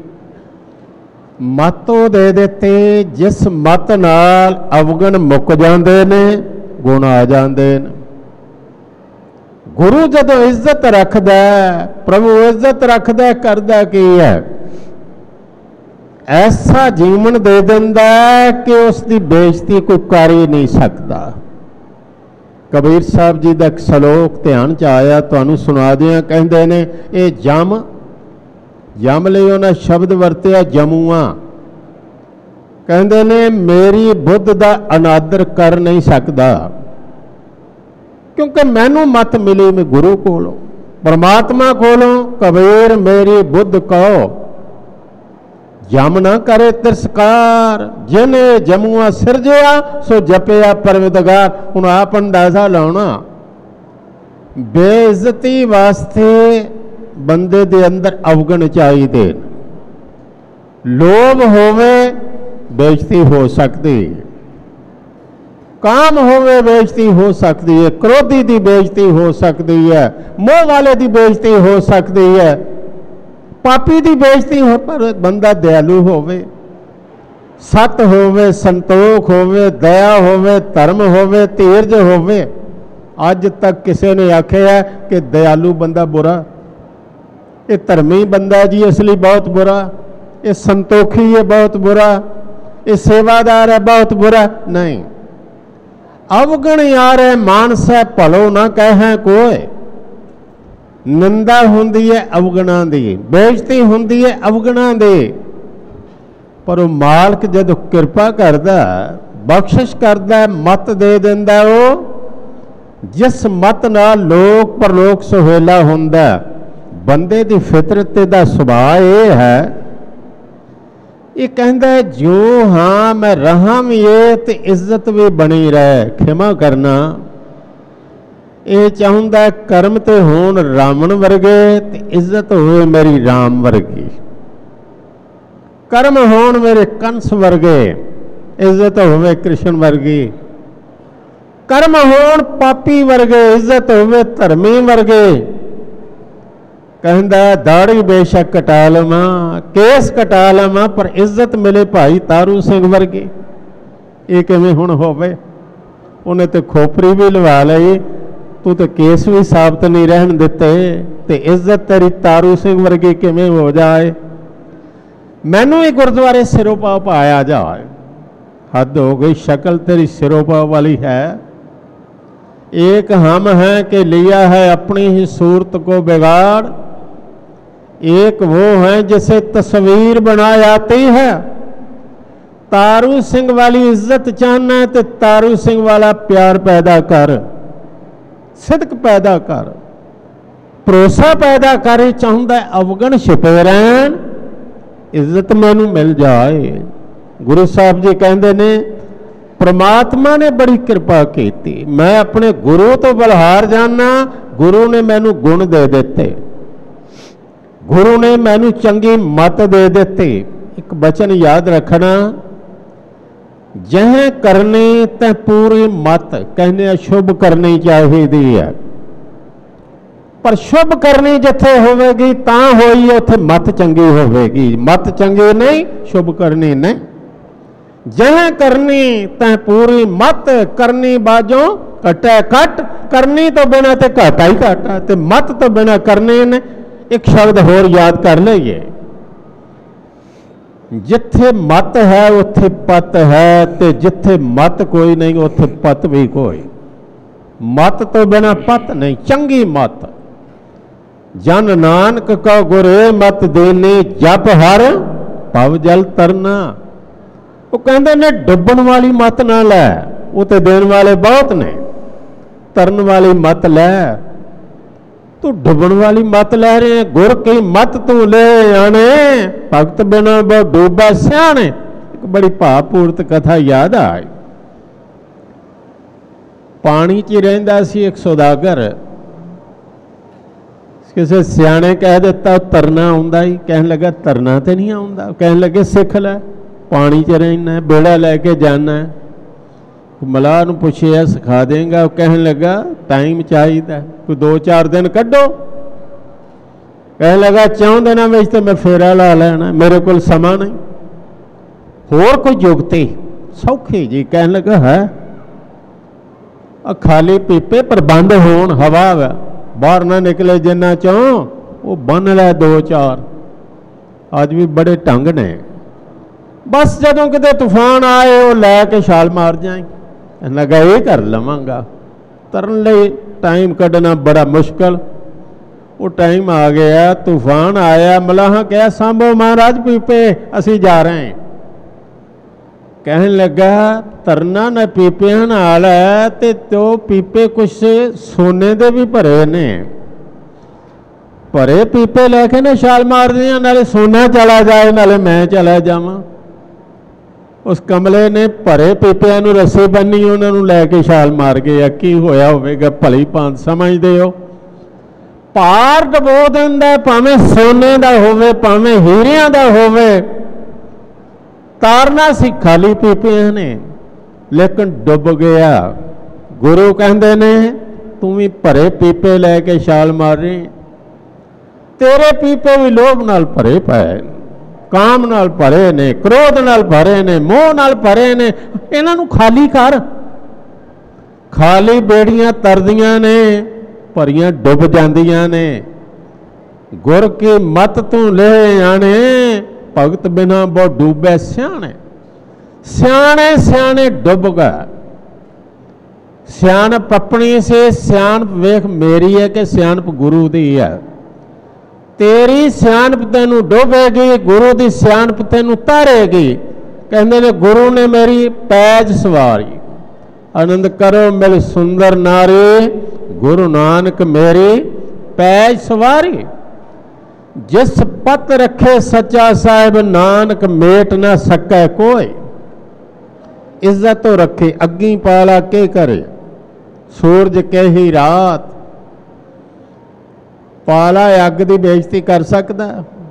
मतो दे देते, जिस मत नाल अवगण मुक जांदे ने, गुण आ जांदे ने। गुरु जदों इज्जत रखदा, प्रभु इज्जत रखदा, करदा की है, ऐसा जीवन दे दिंदा कि उसकी बेइज्जती कोई कर ही नहीं सकता। कबीर साहब जी का एक सलोक ध्यान च आया, तुहानूं सुना दिया। कहते ने ये जम जम लिए उन्हें शब्द वरत्या जमुआ। कहते ने मेरी बुद्ध का अनादर कर नहीं सकता, क्योंकि मैनू मत मिली मैं गुरु कोलों, परमात्मा कोलों। कबीर मेरी बुद्ध कहो, जम ना करे तिरस्कार। जिने जमुआ सिरजिया, सो जपिया परवदगार। हुण आप अंदाजा लाउणा, बेइज्जती वास्ते बंदे दे अंदर अवगण चाहिए। लोभ होवे बेइज्जती हो सकती, काम होवे बेइज्जती हो सकती है, क्रोधी की बेइज्जती हो सकती है, मोह वाले की बेइज्जती हो सकती है, पापी की बेइज्जती हो। पर बंदा दयालु होवे, सत होवे, संतोख होवे, दया होवे, धर्म होवे, धीरज होवे। अज तक किसी ने आख्या कि दयालु बंदा बुरा, ये धर्मी बंदा जी इसलिए बहुत बुरा, ये संतोखी है बहुत बुरा, ये सेवादार है बहुत बुरा। नहीं, अवगण यार है, मानस है, भलो ना कहें कोई। निंदा हुंदी है अवगणा दी, बेइज्जती हुंदी है अवगणा दी। पर वो मालक जब कृपा करदा, बख्शिश करदा, मत दे दिंदा, वो जिस मत नाल लोक परलोक सुहेला हुंदा। बंदे दी फितरत दा सुभाव ये है, ये कहंदा जो हाँ मैं रहा भी ये ते इज्जत भी बनी रहे। खिमा करना ये चाहुंदा कर्म ते होण रावण वर्गे, ते इज्जत होवे मेरी राम वर्गी। कर्म होण मेरे कंस वर्गे, इज्जत होवे कृष्ण वर्गी। कर्म होण पापी वर्गे, इज्जत होवे धर्मी वर्गे। कहंदा दाढ़ी बेशक कटा लवां, केस कटा लवां, पर इज्जत मिले भाई तारू सिंह वर्गी। ये किवें हुण होवे? उन्हें तो खोपरी भी लवा लई, तू तो केस भी साबित नहीं रहन दिते, ते इज्जत तेरी तारू सिंह वर्गी किवें हो जाए? मैनू ही गुरुद्वारे सिरों पाव पाया जाए। हद हो गई, शक्ल तेरी सिरों पाव वाली है। एक हम हैं कि लिया है अपनी ही सूरत को बिगाड़। एक वो है जिसे तस्वीर बना जाती है। तारू सिंह वाली इज्जत चाहना है तो तारू सिंह वाला प्यार पैदा कर, सिदक पैदा कर, भरोसा पैदा कर। चाहता है अवगण छिपे रहन, इज्जत मैनू मिल जाए। गुरु साहब जी कहते ने परमात्मा ने बड़ी कृपा की, मैं अपने गुरु तो बलहार जाना, गुरु ने मैनू गुण दे दिते, गुरु ने मैनू चंगी मत दे दिती। एक बचन याद रखना, जह करनी तै पूरी मत, कहने शुभ करनी चाहिए है, पर शुभ करनी जिथे होवेगी तां होई उथे मत चंगी होवेगी, मत चंगी नहीं शुभ करनी नहीं। जह करनी तै पूरी मत, करनी बाजों कटे कट, करनी तो बिना ते घाटा ही घाटा, ते मत तो बिना करने ने। एक शब्द होर याद कर लीए, जिथे मत है उथे पत है, ते जिथे मत कोई नहीं उथे पत भी कोई। मत तो बिना पत नहीं, चंगी मत। जन नानक का गुरे मत देने, जप हर भव जल तरना। वो कहते ने डुबन वाली मत ना लै, वो तो देने वाले बहुत ने, तरन वाली मत लै। तू डुबन वाली मत लै रहे, गुर की मत तू ले आने, भगत बिना बहुत डूबा सियाने। एक बड़ी भावपूर्त कथा याद आई। पानी च रहिंदा सी एक सौदागर, किसी सियाने कह दिता तरना आउंदा ही, कहन लगा तरना तो नहीं आउंदा, कहन लगे सिख लै, पानी च रहना, बेड़ा लैके जाना। मलाह नूं पुछिया सिखा देंगा, कहन लगा टाइम चाहिए, कोई दो चार दिन कड्डो। कहन लगा चौं दिनों में तो मैं फेरा ला लेना, मेरे को समा नहीं। होर कोई जुगती सौखी जी? कहन लगा है खाली पीपे पर बंद होण, हवा बाहर ना निकले, जिन्ना चो वो बन लै दो चार। अज भी बड़े ढंग ने, बस जदों किते तूफान आए वो लैके छाल मार जाए। लगा ये कर लवांगा, तरन लई टाइम कढ़ना बड़ा मुश्किल। वो टाइम आ गया, तूफान आया, मलाहा कहा सांभो महाराज पीपे, असी जा रहे हैं। कहने लगा तरना न पीपिया नाल है, ते तो पीपे कुछ सोने दे भी भरे ने, भरे पीपे लैके ने छाल मार दिया, नाले सोना चला जाए नाले मैं चला जावां। उस कमले ने भरे पीपिया नूं रस्सी बन्नी, उन्होंने लैके छाल मार गया। की होया होवेगा भली भांत समझदे हो। पार डबो दिंदा, भावें सोने दा होवे भावें हीरियां दा होवे, तारना सी खाली पीपिया ने, लेकिन डुब गया। गुरु कहंदे ने तू भी भरे पीपे लैके छाल मार रही, तेरे पीपे भी लोभ नाल भरे पए, काम नाल भरे ने, क्रोध नाल भरे ने, मोह नाल भरे ने। इन्हां नूं खाली कर। खाली बेड़ियां तरदियां ने, भरियां डुब जांदियां ने। गुर की मत तू ले आने, भगत बिना बहुत डूबे सियाने। सियाने सियाने डुब गए। सियाणप अपनी से, सियाणप वेख मेरी है कि सियाणप गुरु दी है। तेरी सियाणप तैनू डोबेगी, गुरु की सियाणप तैनू तारेगी। कहते ने गुरु ने मेरी पैज सवारी, आनंद करो मेरी सुंदर नारी, गुरु नानक मेरी पैज सवारी। जिस पत रखे सच्चा साहिब, नानक मेट ना सकै कोई। इज्जत तो रखे, अग्गी पाला के करे, सूरज के ही रात। पाला अग की बेइज्जती कर सकता,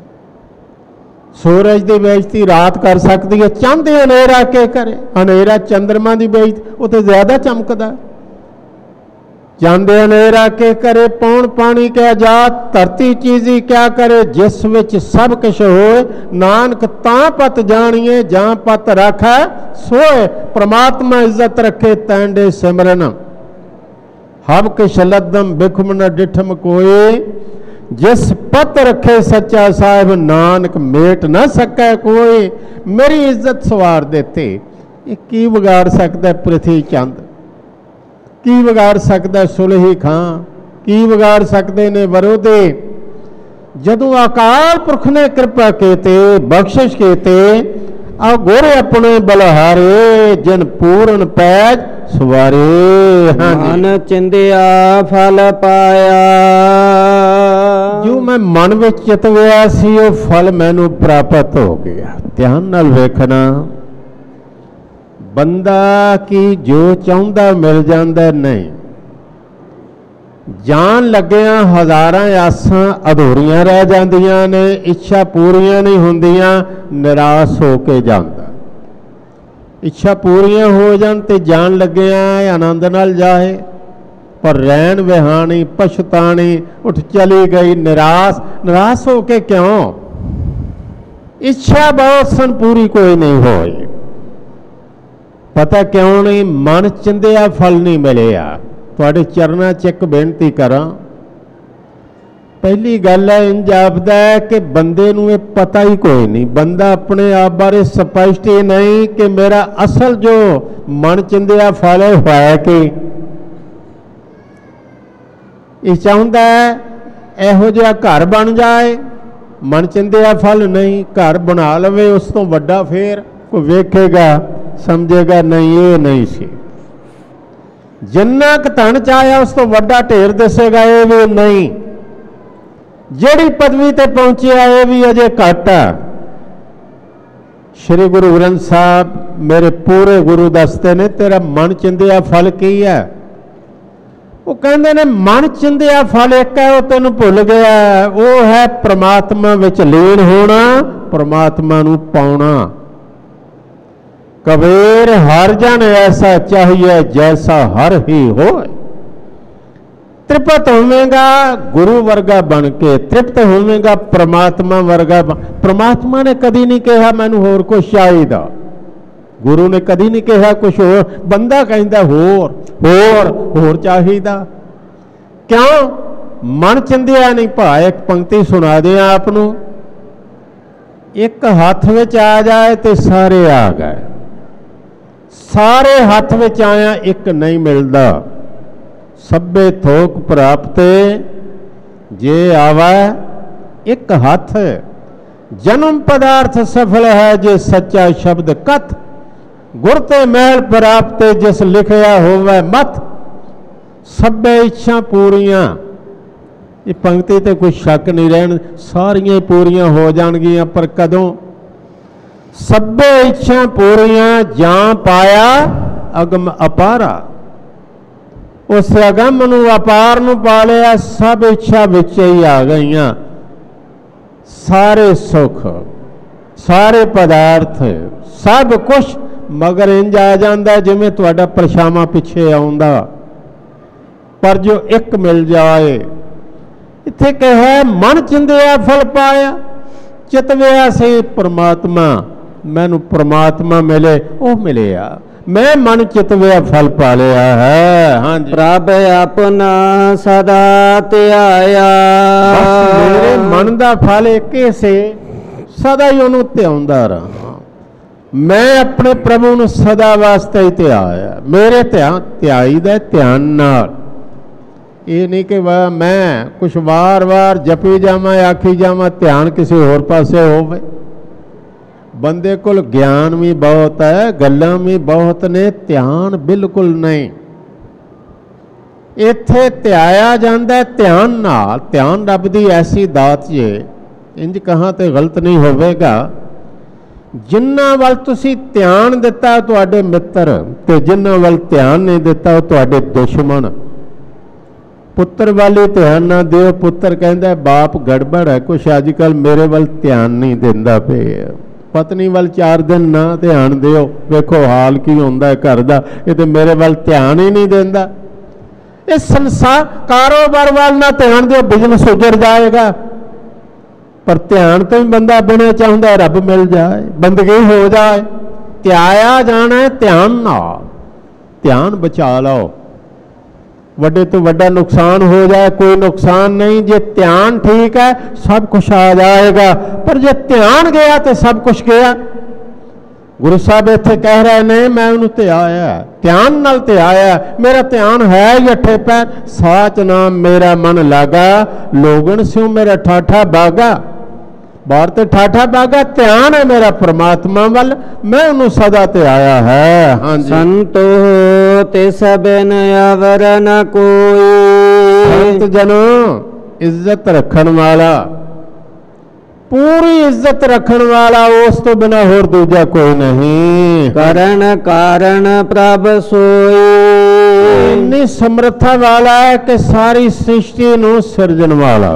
सूरज की बेइज्जती रात कर सकती है। चंद हनेरा के करे, हनेरा चंद्रमा की बेइज्जती वो तो ज्यादा चमकदा। चंद हनेरा के करे, पौन पानी क्या जात, धरती चीजी क्या करे। जिस विच सब कुछ होए, नानक तां पत जानिए, जां पत रखै सोए। परमात्मा इज्जत रखे तैंडे सिमरन, हब किश लदम बिखम न डिठम कोई। जिस पत रखे सच्चा साहिब, नानक मेट न सकै कोई। मेरी इज्जत सवार देते, ये की बिगाड़ सकता पृथ्वी चंद, की बिगाड़ सकता सुलही खां, की बिगाड़ सकते ने वरोधे। जदों अकाल पुरख ने कृपा कीती बख्शिश कीती आ गोरे अपने बलहारे जिन पूर्ण पैज सवारे। मन चिंदिया फल पाया। जो मैं मन में चितविया सी वो फल मैनू प्राप्त हो गया। ध्यान नाल वेखना, बंदा की जो चाहुंदा मिल जांदा नहीं। जान लग्या हज़ारां आसां अधूरियां रह जांदियां ने, इच्छा पूरियां नहीं हुंदियां, निराश हो के जांदा। इच्छा पूरियां हो जान ते जान लग्या आनंद नाल जाए, पर रैन विहानी पछतानी उठ चली गई निराश। निराश हो के क्यों? इच्छा बहुत सन, पूरी कोई नहीं होई। पता क्यों नहीं? मन चिंदिया फल नहीं मिलिया। तुहाडे चरनां च एक बेनती करा। पहली गल है इंज जापदा है कि बंदे नूं इह पता ही कोई नहीं, बंदा अपने आप बारे स्पष्ट ही नहीं कि मेरा असल जो मन चिंदिया फल है होया कि ਇਹ ਚਾਹੁੰਦਾ ਇਹੋ ਜਿਹਾ ਘਰ ਬਣ ਜਾਏ, ਮਨ ਚਿੰਦਿਆ ਫਲ ਨਹੀਂ। ਘਰ ਬਣਾ ਲਵੇ ਉਸ ਤੋਂ ਵੱਡਾ, ਫੇਰ ਕੋਈ ਵੇਖੇਗਾ ਸਮਝੇਗਾ ਨਹੀਂ ਇਹ ਨਹੀਂ ਸੀ। ਜਿੰਨਾ ਕੁ ਧਨ ਚਾਹਿਆ ਉਸ ਤੋਂ ਵੱਡਾ ਢੇਰ ਦਿਸੇਗਾ, ਇਹ ਵੀ ਨਹੀਂ। ਜਿਹੜੀ ਪਦਵੀ ਤੇ ਪਹੁੰਚਿਆ ਇਹ ਵੀ ਅਜੇ ਘੱਟ ਆ। श्री गुरु ग्रंथ साहब मेरे पूरे गुरु दसते ने तेरा मन चिंदिया फल की है। वो कहते ने मन चिंदिया फल एक है, वो तेन भुल गया, वो है परमात्मा विच लीन होना, परमात्मा नू पाउना। कबीर हर जन ऐसा चाहिए जैसा हर ही हो। तृप्त होवेगा गुरु वर्गा बन के, तृप्त होवेगा परमात्मा वर्गा बन। परमात्मा ने कदी नहीं कहा मैनू होर कुछ चाहिदा, गुरु ने कदी नहीं कहा कुछ होर। बंदा कहता होर होर होर चाहिदा। क्यों? मन चिंदिया नहीं। भा एक पंक्ति सुना दे आप नू, एक हाथ विच आ जाए तो सारे आ गए, सारे हाथ विच आया एक नहीं मिलता। सभे थोक प्राप्त जे आवा एक हाथ। जन्म पदार्थ सफल है जे सच्चा शब्द कथ, गुरते महल प्राप्त जिस लिखया होवे मत। सभे इच्छा पूरियां, ये पंक्ति ते कोई शक नहीं रहन, सारियां पूरियां हो जाणगियां। पर कदों? सभे इच्छा पूरियां जां पाया अगम अपारा। उस अगम नू अपार नू पा लिया, सब इच्छा विच ही आ गई। सारे सुख सारे पदार्थ सब कुछ मगर इंज आ जाता जिवें तुहाडा परछावां पिछे आउंदा। पर जो एक मिल जाए, इत्थे कहा मन चिंदिया फल पाया। चितविया से परमात्मा, मैनू परमात्मा मिले, वो मिलिया। मैं मन चितविया फल पा लिया है। हाँ जी, प्रभ अपना सदा त्याया। मेरे मन का फल एक से सदा ही उन्होंने त्याउंदा रहा। मैं अपने प्रभु नूं सदा वास्ते ही त्याया। मेरे ध्यान त्याई दा ध्यान नाल, ये नहीं कि वाह मैं कुछ वार वार जपी जावां आखी जावां, ध्यान किसी होर पासे होवे। बंदे कोल ज्ञान भी बहुत है, गल्लां भी बहुत ने, ध्यान बिल्कुल नहीं। इत्थे ध्याया जांदा ध्यान नाल। ध्यान रब दी ऐसी दात जे, इंज कहां ते गलत नहीं होवेगा। जिन्हां वल तुसीं ध्यान दिता तुहाडे मित्र, ते जिन्हां वल ध्यान नहीं दिता तुहाडे दुश्मन। पुत्र वाले ध्यान ना दिओ। पुत्र कहंदा बाप गड़बड़ है कुछ, अजकल मेरे वल ध्यान नहीं दिंदा पिया। पत्नी वाल चार दिन ना ध्यान दिओ, वेखो हाल की होंदा है घर दा। ये तो मेरे वाल ध्यान ही नहीं देंदा। इस संसार कारोबार वाल ना ध्यान दिओ, बिजनेस उजड़ जाएगा। पर ध्यान तो भी बंदा बिना चाहता रब मिल जाए, बंदगी हो जाए। त्याया जाना है ध्यान ना। ध्यान बचा लो, वड्डे तो वड्डा नुकसान हो जाए कोई नुकसान नहीं। जे ध्यान ठीक है सब कुछ आ जाएगा, पर जे ध्यान गया तो सब कुछ गया। ਗੁਰੂ ਸਾਹਿਬ ਇੱਥੇ ਕਹਿ ਰਹੇ ਨੇ ਮੈਂ ਉਹਨੂੰ ਧਿਆਇਆ, ਧਿਆਨ ਨਾਲ ਧਿਆਇਆ, ਮੇਰਾ ਧਿਆਨ ਹੈ ਹੀ ਅੱਠੇ ਪੈਰ। ਸਾਚ ਨਾਮ ਮੇਰਾ ਮਨ ਲਾਗਾ, ਲੋਗਣ ਸਿਉ ਮੇਰਾ ਠਾਠਾ ਬਾਗਾ। ਬਾਹਰ ਤੇ ਠਾਠਾ ਬਾਗਾ, ਧਿਆਨ ਹੈ ਮੇਰਾ ਪ੍ਰਮਾਤਮਾ ਵੱਲ, ਮੈਂ ਉਹਨੂੰ ਸਦਾ ਧਿਆਇਆ ਹੈ। ਹਾਂਜੀ, ਸੰਤੋ ਤੇ ਸਬਨ ਅਵਰ ਨ ਕੋਈ। ਸੰਤ ਜਨੋ ਇੱਜ਼ਤ ਰੱਖਣ ਵਾਲਾ, ਪੂਰੀ ਇੱਜ਼ਤ ਰੱਖਣ ਵਾਲਾ, ਉਸ ਤੋਂ ਬਿਨਾ ਹੋਰ ਦੂਜਾ ਕੋਈ ਨਹੀਂ। ਕਰਨ ਕਾਰਨ ਪ੍ਰਭ ਸੋਈ। ਇੰਨੀ ਸਮਰੱਥਾ ਵਾਲਾ ਹੈ ਕਿ ਸਾਰੀ ਸ੍ਰਿਸ਼ਟੀ ਨੂੰ ਸਿਰਜਣ ਵਾਲਾ,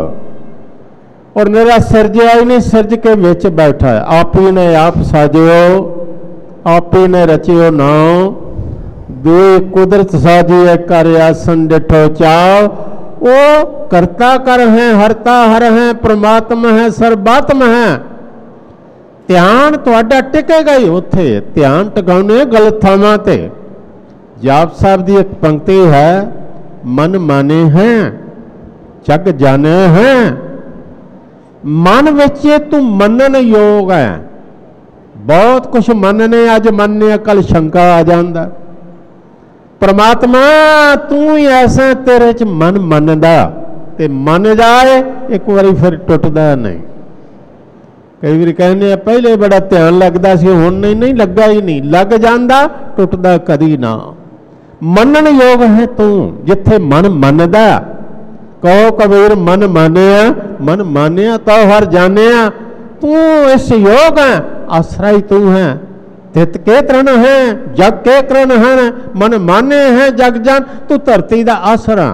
ਔਰ ਮੇਰਾ ਸਿਰਜਿਆ ਹੀ ਨਹੀਂ, ਸਿਰਜ ਕੇ ਵਿੱਚ ਬੈਠਾ ਹੈ। ਆਪ ਹੀ ਨੇ ਆਪ ਸਾਜਿਓ, ਆਪ ਹੀ ਨੇ ਰਚਿਓ ਨਾਉ, ਦੇ ਕੁਦਰਤ ਸਾਜੀਏ ਕਰ ਆਸਨ ਡਿਠੋ ਚਾਉ। ਉਹ ਕਰਤਾ ਕਰ ਹੈ, ਹਰਤਾ ਹਰ ਹੈ, ਪ੍ਰਮਾਤਮਾ ਹੈ, ਸਰਬਾਤਮ ਹੈ। ਧਿਆਨ ਤੁਹਾਡਾ ਟਿਕੇਗਾ ਹੀ ਉੱਥੇ। ਧਿਆਨ ਟਿਕਾਉਣੇ ਗਲਤ ਥਾਵਾਂ ਤੇ। ਜਾਪ ਸਾਹਿਬ ਦੀ ਇੱਕ ਪੰਕਤੀ ਹੈ, ਮਨ ਮਾਨੇ ਹੈ ਜਗ ਜਾਣੇ ਹੈ। ਮਨ ਵਿੱਚ ਤੂੰ ਮੰਨਣ ਯੋਗ ਹੈ। ਬਹੁਤ ਕੁਛ ਮੰਨਨੇ, ਅੱਜ ਮੰਨਨੇ ਕੱਲ ਸ਼ੰਕਾ ਆ ਜਾਂਦਾ। परमात्मा तू ही ऐसा, तेरे च मन मनदा ते मन जाए एक बारी फिर टुटदा नहीं। कई बार कहने पहले बड़ा ध्यान लगता सी, हुण नहीं, नहीं लगा ही नहीं, लग जांदा टुटदा कदी ना। मनन योग है तू, जिथे मन मनदा। कहो कबीर मन मानिया, मन मानिया तो हर जानिया। तू इस योग है, आसरा ही तू है। तित के तरण है जग के करण है, मन माने है जग जान। तू धरती दा आसरा,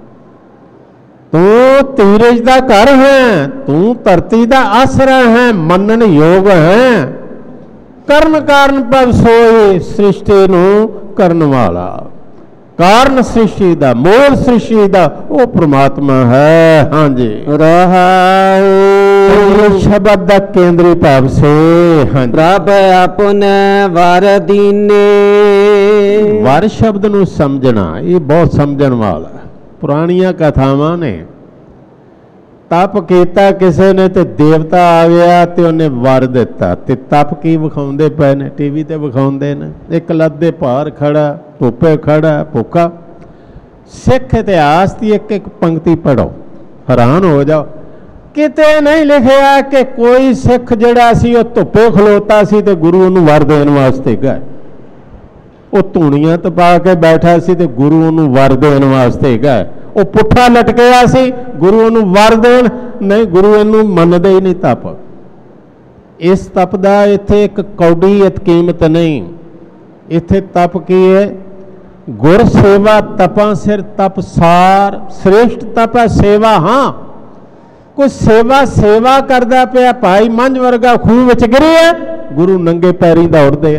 तू धीरज दा घर है, तू धरती दा आसरा है। मनन योग है, करन कारण प्रभ सोई, सृष्टि नू करन वाला। कारण सृष्टि दा, मूल सृष्टि दा वो परमात्मा है। हाँ जी, रहाऊ शब्द दा केंद्री भाव से। हाँ, प्रभ अपने वर दीने। वर शब्द नू समझना ये बहुत समझण वाला। पुरानियां कथावां ने तप कीता किसी ने ते देवता आ गया ते उन्हें वर दिता। ते तप की विखाउंदे पए ने, टीवी ते विखाउंदे ने। एक लद्दे भार खड़ा, धुप्पे खड़ा, भुखा। सिख इतिहास की एक एक पंक्ति पढ़ो, हैरान हो जाओ। किते नहीं लिखिया कि कोई सिख जिहड़ा सी वो धुप्पे खलोता सी ते गुरु उहनूं वर देण वास्ते गए। वो धूणियां तपा के बैठा सी ते गुरु उहनूं वर देण वास्ते गए। वो पुट्ठा लटकिया सी, गुरु उहनूं वर देण नहीं, गुरु इहनूं मनदे ही नहीं तप। इस तप दा इत्थे एक कौड़ी इत कीमत नहीं। इत्थे तप की है, गुर सेवा तपां सिर तप सार। श्रेष्ठ तप है सेवा। हाँ, कोई सेवा सेवा करदा पिया, भाई मंझ वर्गा खूह विच गिरे है, गुरु नंगे पैरी दौड़दे।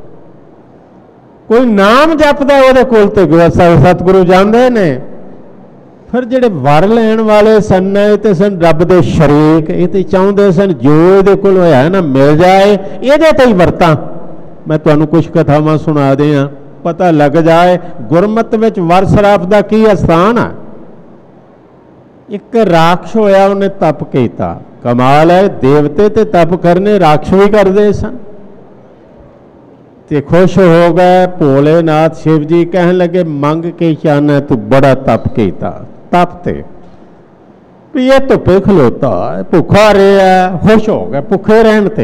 कोई नाम जपदा उहदे कोल ते सतगुरु जांदे ने। फिर जिहड़े वर लैण वाले सन, ते सन रब दे शरीक। ये ते चाहुंदे सन जो इहदे कोल होया ना मिल जाए, इहदे ते ही वरतां। मैं तुहानूं कुछ कथावां सुणा दियां, पता लग जाए गुरमत विच वर सराफ दा की स्थान है। एक राक्ष होया, उन्हें तप कीता। कमाल है, देवते ते तप करने, राक्ष भी करते सन। ते खुश हो गए। भोलेनाथ शिव जी कहने लगे मंग के चाहना, तू बड़ा तप कीता। तप ते भी ये धुप्पे खलोता है, भुखा रहा, खुश हो गए भुखे रहन ते।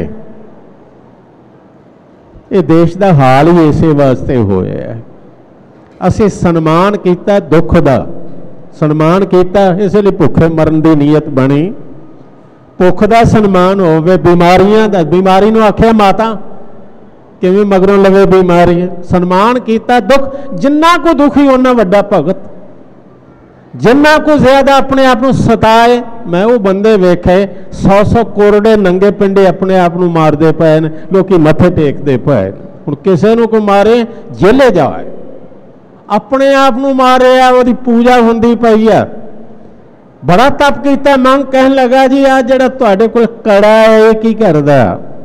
ये देश का हाल ही इसे वास्ते होया है। असी सन्मान किया दुख का, सन्मान किया इसलिए भुखे मरन की नीयत बनी। भुख का सन्मान होवे, बीमारियां दा, बीमारी नूं आख्या माता किवें मगरों लवे बीमारी। सन्मान किया दुख, जिन्ना को दुखी उन्ना वड्डा भगत। जिन्ना को ज्यादा अपने आप को सताए, मैं वो बंदे वेखे सौ सौ कोरड़े नंगे पिंडे अपने आप को मारते पे, लोग मथे टेकते पे। हुण किसी नूं को मारे जेले जाए, अपने आप को मारे, वो पूजा होंदी पई है। बड़ा तप किया। मंग कहन लगा जी आ जिहड़ा तुहाडे कोल कड़ा है ये की करदा?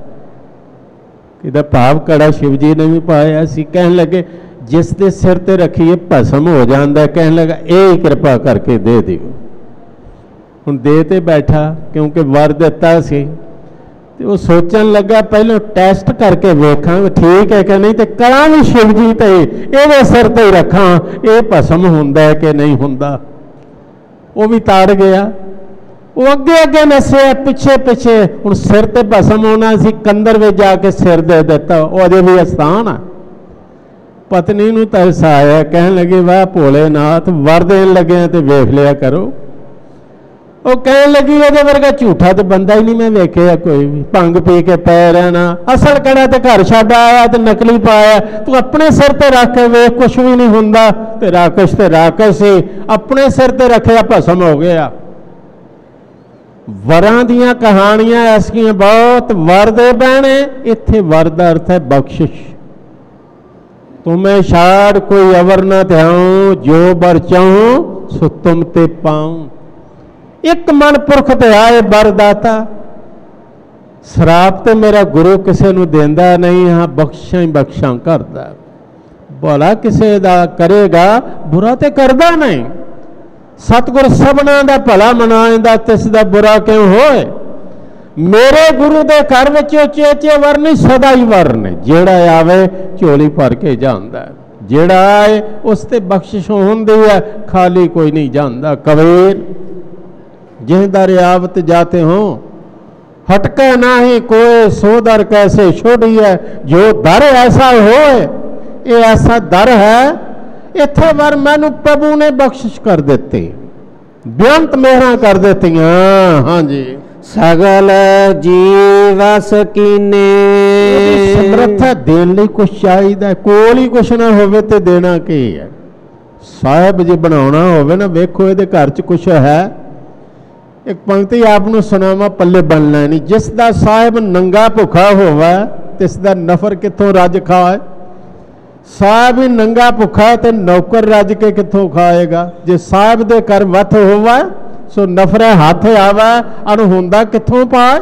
कहदा भाव कड़ा शिव जी ने भी पाया सी। कहन लगे जिस दे सिर ते रखिए भस्म हो जाता। कहन लगा ये कृपा करके दे दिओ। हुण दे ते बैठा, क्योंकि वर दिता सी। ਤੇ ਉਹ ਸੋਚਣ ਲੱਗਾ ਪਹਿਲਾਂ ਟੈਸਟ ਕਰਕੇ ਵੇਖਾਂ ਠੀਕ ਹੈ ਕਿ ਨਹੀਂ, ਤੇ ਕਰਾਂ ਵੀ ਸ਼ਿਵ ਜੀ ਤੇ ਇਹਦੇ ਸਿਰ ਤੇ ਹੀ ਰੱਖਾਂ, ਇਹ ਭਸਮ ਹੁੰਦਾ ਹੈ ਕਿ ਨਹੀਂ ਹੁੰਦਾ। ਉਹ ਵੀ ਤਾੜ ਗਿਆ, ਉਹ ਅੱਗੇ ਅੱਗੇ ਨੱਸਿਆ, ਪਿੱਛੇ ਪਿੱਛੇ। ਹੁਣ ਸਿਰ ਤੇ ਭਸਮ ਹੋਣਾ ਸੀ, ਕੰਦਰ ਵਿੱਚ ਜਾ ਕੇ ਸਿਰ ਦੇ ਦਿੱਤਾ। ਉਹ ਅਜੇ ਵੀ ਅਸਥਾਨ ਆ। ਪਤਨੀ ਨੂੰ ਤਰਸ ਆਇਆ, ਕਹਿਣ ਲੱਗੇ ਵਾਹ ਭੋਲੇਨਾਥ, ਵਰ ਦੇਣ ਲੱਗੇ ਤੇ ਵੇਖ ਲਿਆ ਕਰੋ। ਉਹ ਕਹਿਣ ਲੱਗੀ ਉਹਦੇ ਵਰਗਾ ਝੂਠਾ ਤੇ ਬੰਦਾ ਹੀ ਨਹੀਂ ਮੈਂ ਵੇਖਿਆ ਕੋਈ ਵੀ, ਭੰਗ ਪੀ ਕੇ ਪੈ ਰਹਿਣਾ, ਅਸਲ ਕਿਹੜਾ ਤੇ ਘਰ ਛੱਡ ਆਇਆ ਤੇ ਨਕਲੀ ਪਾਇਆ। ਤੂੰ ਆਪਣੇ ਸਿਰ ਤੇ ਰੱਖ ਕੇ ਵੇਖ, ਕੁਛ ਵੀ ਨਹੀਂ ਹੁੰਦਾ। ਤੇ ਰਾਕਸ਼ ਤੇ ਰਾਕਸ਼ ਸੀ, ਆਪਣੇ ਸਿਰ ਤੇ ਰੱਖਿਆ ਭਸਮ ਹੋ ਗਿਆ। ਵਰਾਂ ਦੀਆਂ ਕਹਾਣੀਆਂ ਐਸੀਆਂ ਬਹੁਤ, ਵਰ ਦੇ ਬਹਿਣੇ। ਇੱਥੇ ਵਰ ਦਾ ਅਰਥ ਹੈ ਬਖਸ਼ਿਸ਼। ਤੁਮੇ ਛਾੜ ਕੋਈ ਅਵਰ ਨਾ ਧਿਆਉ, ਜੋ ਬਰ ਚਾਹੂੰ ਸੋ ਤੁਮ ਤੇ ਪਾਉ। ਇੱਕ ਮਨ ਪੁਰਖ ਤੇ ਆਏ ਬਰਦਾਤਾ। ਸ਼ਰਾਪ ਤੇ ਮੇਰਾ ਗੁਰੂ ਕਿਸੇ ਨੂੰ ਦਿੰਦਾ ਨਹੀਂ, ਹਾਂ ਬਖਸ਼ਾਂ ਹੀ ਬਖਸ਼ਾਂ ਕਰਦਾ। ਭਲਾ ਕਿਸੇ ਦਾ ਕਰੇਗਾ, ਬੁਰਾ ਤੇ ਕਰਦਾ ਨਹੀਂ। ਸਤਿਗੁਰ ਸਭਨਾਂ ਦਾ ਭਲਾ ਮਨਾਉਂਦਾ, ਤਿਸ ਦਾ ਬੁਰਾ ਕਿਉਂ ਹੋਏ। ਮੇਰੇ ਗੁਰੂ ਦੇ ਘਰ ਵਿੱਚ ਉਚੇਚੇ ਵਰ ਨਹੀਂ, ਸਦਾ ਹੀ ਵਰ ਨੇ। ਜਿਹੜਾ ਆਵੇ ਝੋਲੀ ਭਰ ਕੇ ਜਾਂਦਾ, ਜਿਹੜਾ ਆਏ ਉਸ ਤੇ ਬਖਸ਼ਿਸ਼ ਹੁੰਦੀ ਹੈ, ਖਾਲੀ ਕੋਈ ਨਹੀਂ ਜਾਂਦਾ। ਕਬੀਰ ਜਿਹ ਦਰ आवत जाते हो, हटके नाही कोई, सो दर कैसे छोड़िए। जो दर ऐसा होए, ये ऐसा दर है, इत्थे वर मैनू प्रभु ने बख्शिश कर देते, बेअंत मेहरा कर देती। हाँ जी, सगल जीवस कीने। समर्थ है देने ਲਈ कुछ चाहिए, कोल ही कुछ ना होवे ते देना की है। साहब जी बनाना होवे ना, वेखो ਇਹਦੇ ਘਰ ਚ कुछ है। एक पंक्ति आपनों सुनावा, पल्ले बनना नहीं। जिस दा साहिब नंगा भुखा होवे, तिस दा नफर कितों रज खाए। साहिब ही नंगा भुखा ते नौकर रज के कितों खाएगा। जे साहिब दे घर वथ होवे, सो नफरे हाथ आवे, अनहुंदा कितों पाए।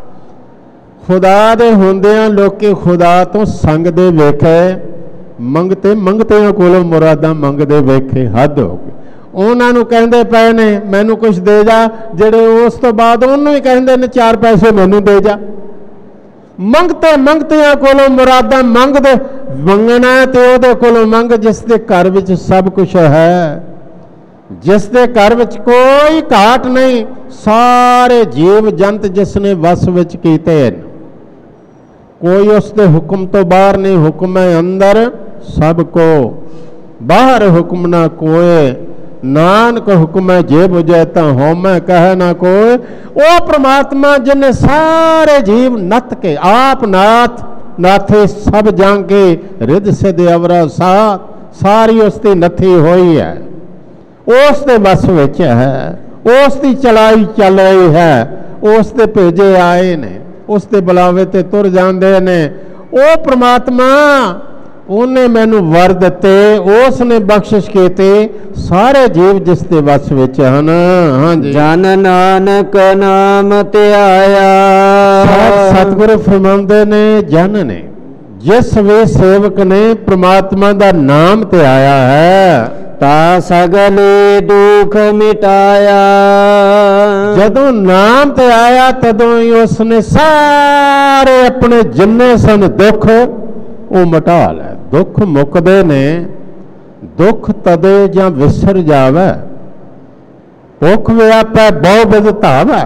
खुदा दे हुंदियां लोकी खुदा तो संग दे वेखे, मंगते मंगतियां कोलों मुरादां मंगदे वेखे। हद हो गई। ਉਹਨਾਂ ਨੂੰ ਕਹਿੰਦੇ ਪਏ ਨੇ ਮੈਨੂੰ ਕੁਝ ਦੇ ਜਾ, ਜਿਹੜੇ ਉਸ ਤੋਂ ਬਾਅਦ ਉਹਨੂੰ ਹੀ ਕਹਿੰਦੇ ਨੇ ਚਾਰ ਪੈਸੇ ਮੈਨੂੰ ਦੇ ਜਾ। ਮੰਗਤੇ ਮੰਗਤਿਆਂ ਕੋਲੋਂ ਮੁਰਾਦਾਂ ਮੰਗਦੇ। ਮੰਗਣਾ ਤੇ ਉਹਦੇ ਕੋਲੋਂ ਮੰਗ ਜਿਸ ਦੇ ਘਰ ਵਿੱਚ ਸਭ ਕੁਝ ਹੈ, ਜਿਸ ਦੇ ਘਰ ਵਿੱਚ ਕੋਈ ਘਾਟ ਨਹੀਂ। ਸਾਰੇ ਜੀਵ ਜੰਤ ਜਿਸ ਨੇ ਵਸ ਵਿੱਚ ਕੀਤੇ, ਕੋਈ ਉਸ ਦੇ ਹੁਕਮ ਤੋਂ ਬਾਹਰ ਨਹੀਂ। ਹੁਕਮ ਹੈ ਅੰਦਰ ਸਭ ਕੋ, ਬਾਹਰ ਹੁਕਮ ਨਾ ਕੋਏ। नानक हुक्म है जे बुझे ता होमै, कह ना कोई। ओ परमात्मा जिन्हें सारे जीव नत के, आप नाथ नाथे सब जांगे। रिद सिद्ध अवरा साथ, सारी उसकी नथी हुई है, उस दे बस विच है, उस दी चलाई चल रही है। उस दे भेजे आए ने, उस दे बुलावे ते तुर जांदे ने। ओ परमात्मा ਉਹਨੇ ਮੈਨੂੰ ਵਰ ਦਿੱਤੇ, ਉਸ ਨੇ ਬਖਸ਼ਿਸ਼ ਕੀਤੀ। ਸਾਰੇ ਜੀਵ ਜਿਸ ਦੇ ਵਸ ਵਿੱਚ ਹਨ। ਹਾਂਜੀ, ਜਨ ਨਾਨਕ ਨਾਮ ਧਿਆਇਆ। ਸਤਿਗੁਰੂ ਫਰਮਾਉਂਦੇ ਨੇ, ਜਨ ਨੇ ਜਿਸ ਵੇ ਸੇਵਕ ਨੇ ਪ੍ਰਮਾਤਮਾ ਦਾ ਨਾਮ ਧਿਆਇਆ ਹੈ, ਤਾ ਸਗਲੇ ਦੁੱਖ ਮਿਟਾਇਆ। ਜਦੋਂ ਨਾਮ ਧਿਆਇਆ ਤਦੋਂ ਹੀ ਉਸਨੇ ਸਾਰੇ ਆਪਣੇ ਜਿੰਨੇ ਸਨ ਦੁੱਖ ਉਹ ਮਿਟਾ ਲੈ। ਦੁੱਖ ਮੁੱਕਦੇ ਨੇ, ਦੁੱਖ ਤਦੇ ਜਾਂ ਵਿਸਰ ਜਾਵੇ। ਭੁੱਖ ਵਿਆਪੈ ਬਹੁ ਬਿਧ ਧਾਵੈ।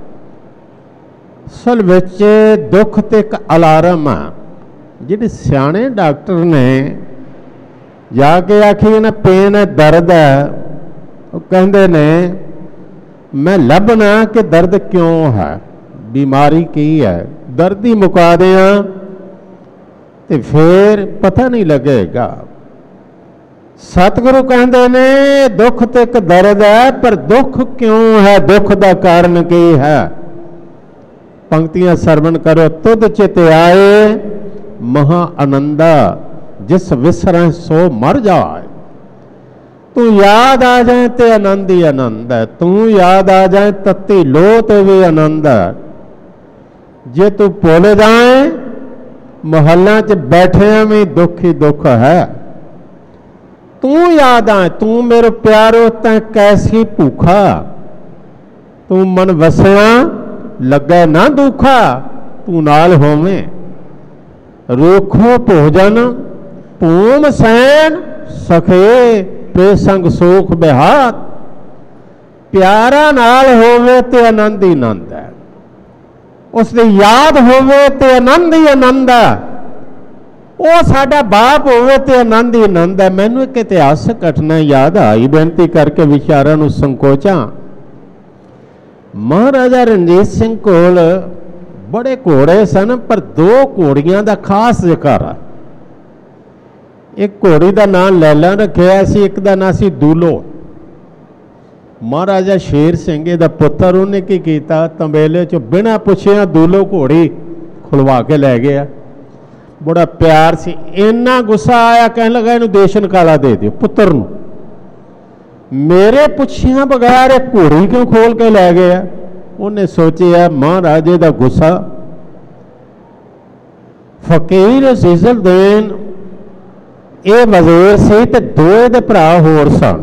ਅਸਲ ਵਿੱਚ ਦੁੱਖ ਤੇ ਇੱਕ ਅਲਾਰਮ ਆ। ਜਿਹੜੇ ਸਿਆਣੇ ਡਾਕਟਰ ਨੇ ਜਾ ਕੇ ਆਖੀ ਨਾ ਪੇਨ ਹੈ, ਦਰਦ ਹੈ, ਉਹ ਕਹਿੰਦੇ ਨੇ ਮੈਂ ਲੱਭਣਾ ਕਿ ਦਰਦ ਕਿਉਂ ਹੈ, ਬਿਮਾਰੀ ਕੀ ਹੈ। ਦਰਦ ਹੀ ਮੁਕਾ ਦਿਆਂ ਤੇ ਫਿਰ ਪਤਾ ਨਹੀਂ ਲੱਗੇਗਾ। ਸਤਿਗੁਰੂ ਕਹਿੰਦੇ ਨੇ ਦੁੱਖ ਤੇ ਇੱਕ ਦਰਦ ਹੈ, ਪਰ ਦੁੱਖ ਕਿਉਂ ਹੈ, ਦੁੱਖ ਦਾ ਕਾਰਨ ਕੀ ਹੈ। ਪੰਕਤੀਆਂ ਸਰਵਣ ਕਰੋ। ਤੁਧ ਚਿਤ ਆਏ ਮਹਾ ਆਨੰਦਾ, ਜਿਸ ਵਿਸਰੈ ਸੋ ਮਰ ਜਾਏ। ਤੂੰ ਯਾਦ ਆ ਜਾਏ ਤੇ ਆਨੰਦ ਹੀ ਆਨੰਦ ਹੈ। ਤੂੰ ਯਾਦ ਆ ਜਾਏ ਤਤੀ ਲੋ ਤੇ ਵੀ ਆਨੰਦ ਹੈ। ਜੇ ਤੂੰ ਭੁੱਲ ਜਾਏ ਮੁਹੱਲਿਆਂ 'ਚ ਬੈਠਿਆਂ ਵੀ ਦੁੱਖ ਹੀ ਦੁੱਖ ਹੈ। ਤੂੰ ਯਾਦ ਆ, ਤੂੰ ਮੇਰੇ ਪਿਆਰੋ ਤੈਂ ਕੈਸੀ ਭੂਖਾ। ਤੂੰ ਮਨ ਵਸਿਆ ਲੱਗੇ ਨਾ ਦੁਖਾ, तू नाल होवें। रूखो भोजन भूम सैन सखे प्रे संग सुख बिहात। प्यारा नाल होवे ते आनंद ही आनंद है, उसकी याद होवे ते आनंद ही आनंद है। वो साडा बाप होवे ते आनंद ही आनंद है। मैनू एक इतिहासक घटना याद आई, बेनती करके विचारां नूं संकोचा। महाराजा रणजीत सिंह कोल बड़े घोड़े सन, पर दो घोड़ियां दा खास जिक्र है। एक घोड़ी का नाम लैला रखिया सी, एक का नाम सी दूलो। महाराजा शेर सिंह दा पुत्र, उन्हें की किया, तंबेले चो बिना पुछिया दूलो घोड़ी खुलवा के लै गया। बड़ा प्यार सी, इन्ना गुस्सा आया, कहने लगा इनू देशन काला दे दियो पुत्र नू। मेरे पुछिया बगैर एक घोड़ी क्यों खोल के लै गया। उन्हें सोचा महाराजे का गुस्सा। फकीर सिजलदीन ये वजीर से, ते दो दे भरा होर सन,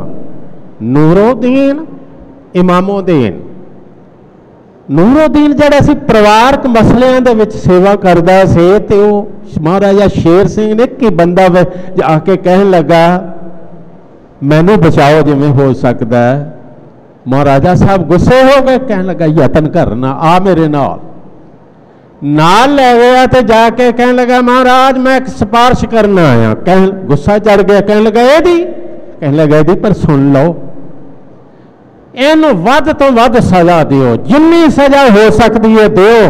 नूरोदीन इमामोदीन। नूरोदीन जिहड़ा सी परिवारक मसलियां दे विच सेवा करदा सी, ते ओह महाराजा शेर सिंह ने कि बंदा आके कहन लगा मैनू बचाओ जिवें हो सकदा है। महाराजा साहब गुस्से हो गए, कहन लगा यतन करना, आ मेरे नाल नाल ले गया। तो जाके कहन लगा महाराज मैं एक सिफारिश करना आया। कह गुस्सा चढ़ गया, कहन लगा एदी, कहन लगा एदी पर सुन लो, इनू वध तो वध सजा दियो, जिन्नी सजा हो सकती है दियो।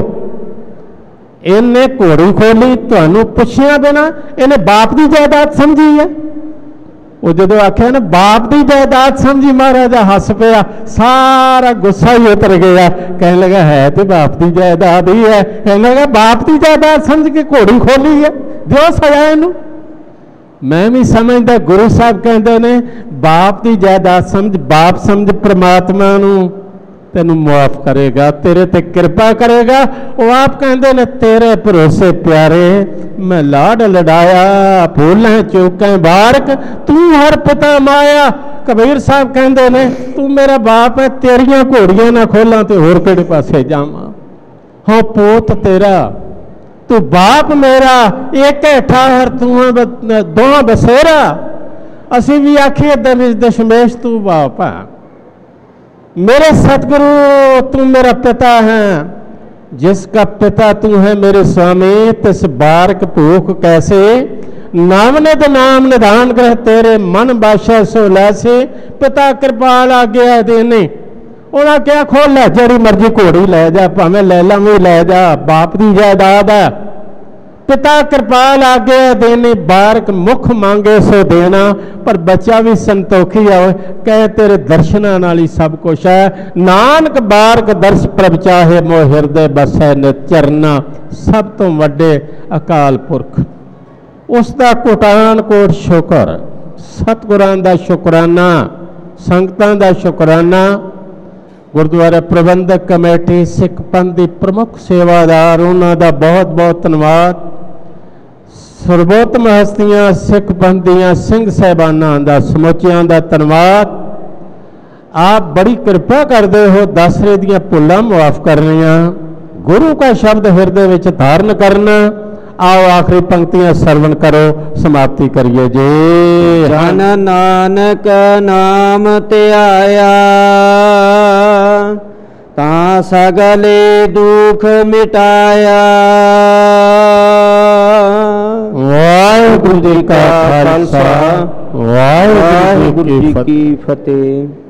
इन्हें घोड़ी खोली, तुहानू पुछिया बिना, इन्हें बाप की जायदाद समझी है। वो जो आख्या ना बाप की जायदाद समझी, महाराजा हस पिया, सारा गुस्सा ही उतर गया। कहने लगा है तो बाप की जायदाद ही है। कहने लगा बाप की जायदाद समझ के घोड़ी खोली है, दियो सजा इनू। मैं भी समझदा, गुरु साहब कहते ने बाप की जायदाद समझ, बाप समझ परमात्मा नू तेनू मुआफ करेगा, तेरे ते कृपा करेगा। वो आप कहते ने तेरे भरोसे प्यारे मैं लाड लड़ाया, भूलें चूकें बारक, तू हर पिता माया। कबीर साहब कहते ने तू मेरा बाप है, तेरिया घोड़ियां ना खोलां तो होर किहड़े पासे जावां। हाँ पोत तेरा, तू बाप मेरा, एक है ठाहर तू दोहां बसेरा। असी भी आखिए दशमेश तू बाप है। मेरे सतगुरु तू मेरा पिता है, जिसका पिता तू है मेरे स्वामी, तिस बारक भूख कैसे। नाम निध नाम निधान ग्रह तेरे, मन बादशाह सो लैसे। पिता कृपाल आज्ञा देने, उन्हें क्या खोल लै जी मर्जी घोड़ी लै जा, भावें लैला भी लै जा, बाप की जायदाद है। पिता कृपाल आज्ञा देने, बारक मुख मांगे सो देना। पर बच्चा भी संतोखी आवे, कहे तेरे दर्शनां नाल ही सब कुछ है। नानक बारक दर्श प्रभ चाहे, मोह हिरदे बसै नित चरना। सब तो वड्डे अकाल पुरख, उसका कोटान कोट शुकर। सतगुरां दा शुकराना, संगतां दा शुकराना। गुरुद्वारा प्रबंधक कमेटी, सिख पंथ दी प्रमुख सेवादार, उन्हां दा बहुत बहुत धन्यवाद। सर्वोत्तम हस्तियां सिख पंथ दियां सिंह साहिबानां दा समुचियां दा धन्यवाद। आप बड़ी कृपा करते हो, दसरे दियां भुल्लां मुआफ करनियां, गुरु का शब्द हृदय विच धारण करना। आओ आखिरी पंक्तियां श्रवण करो, समाप्ति करिए जी। जन नानक नाम ध्याया, ता सगले दुख मिटाया। वाहिगुरु जी का खालसा, वाहिगुरु जी की फतेह।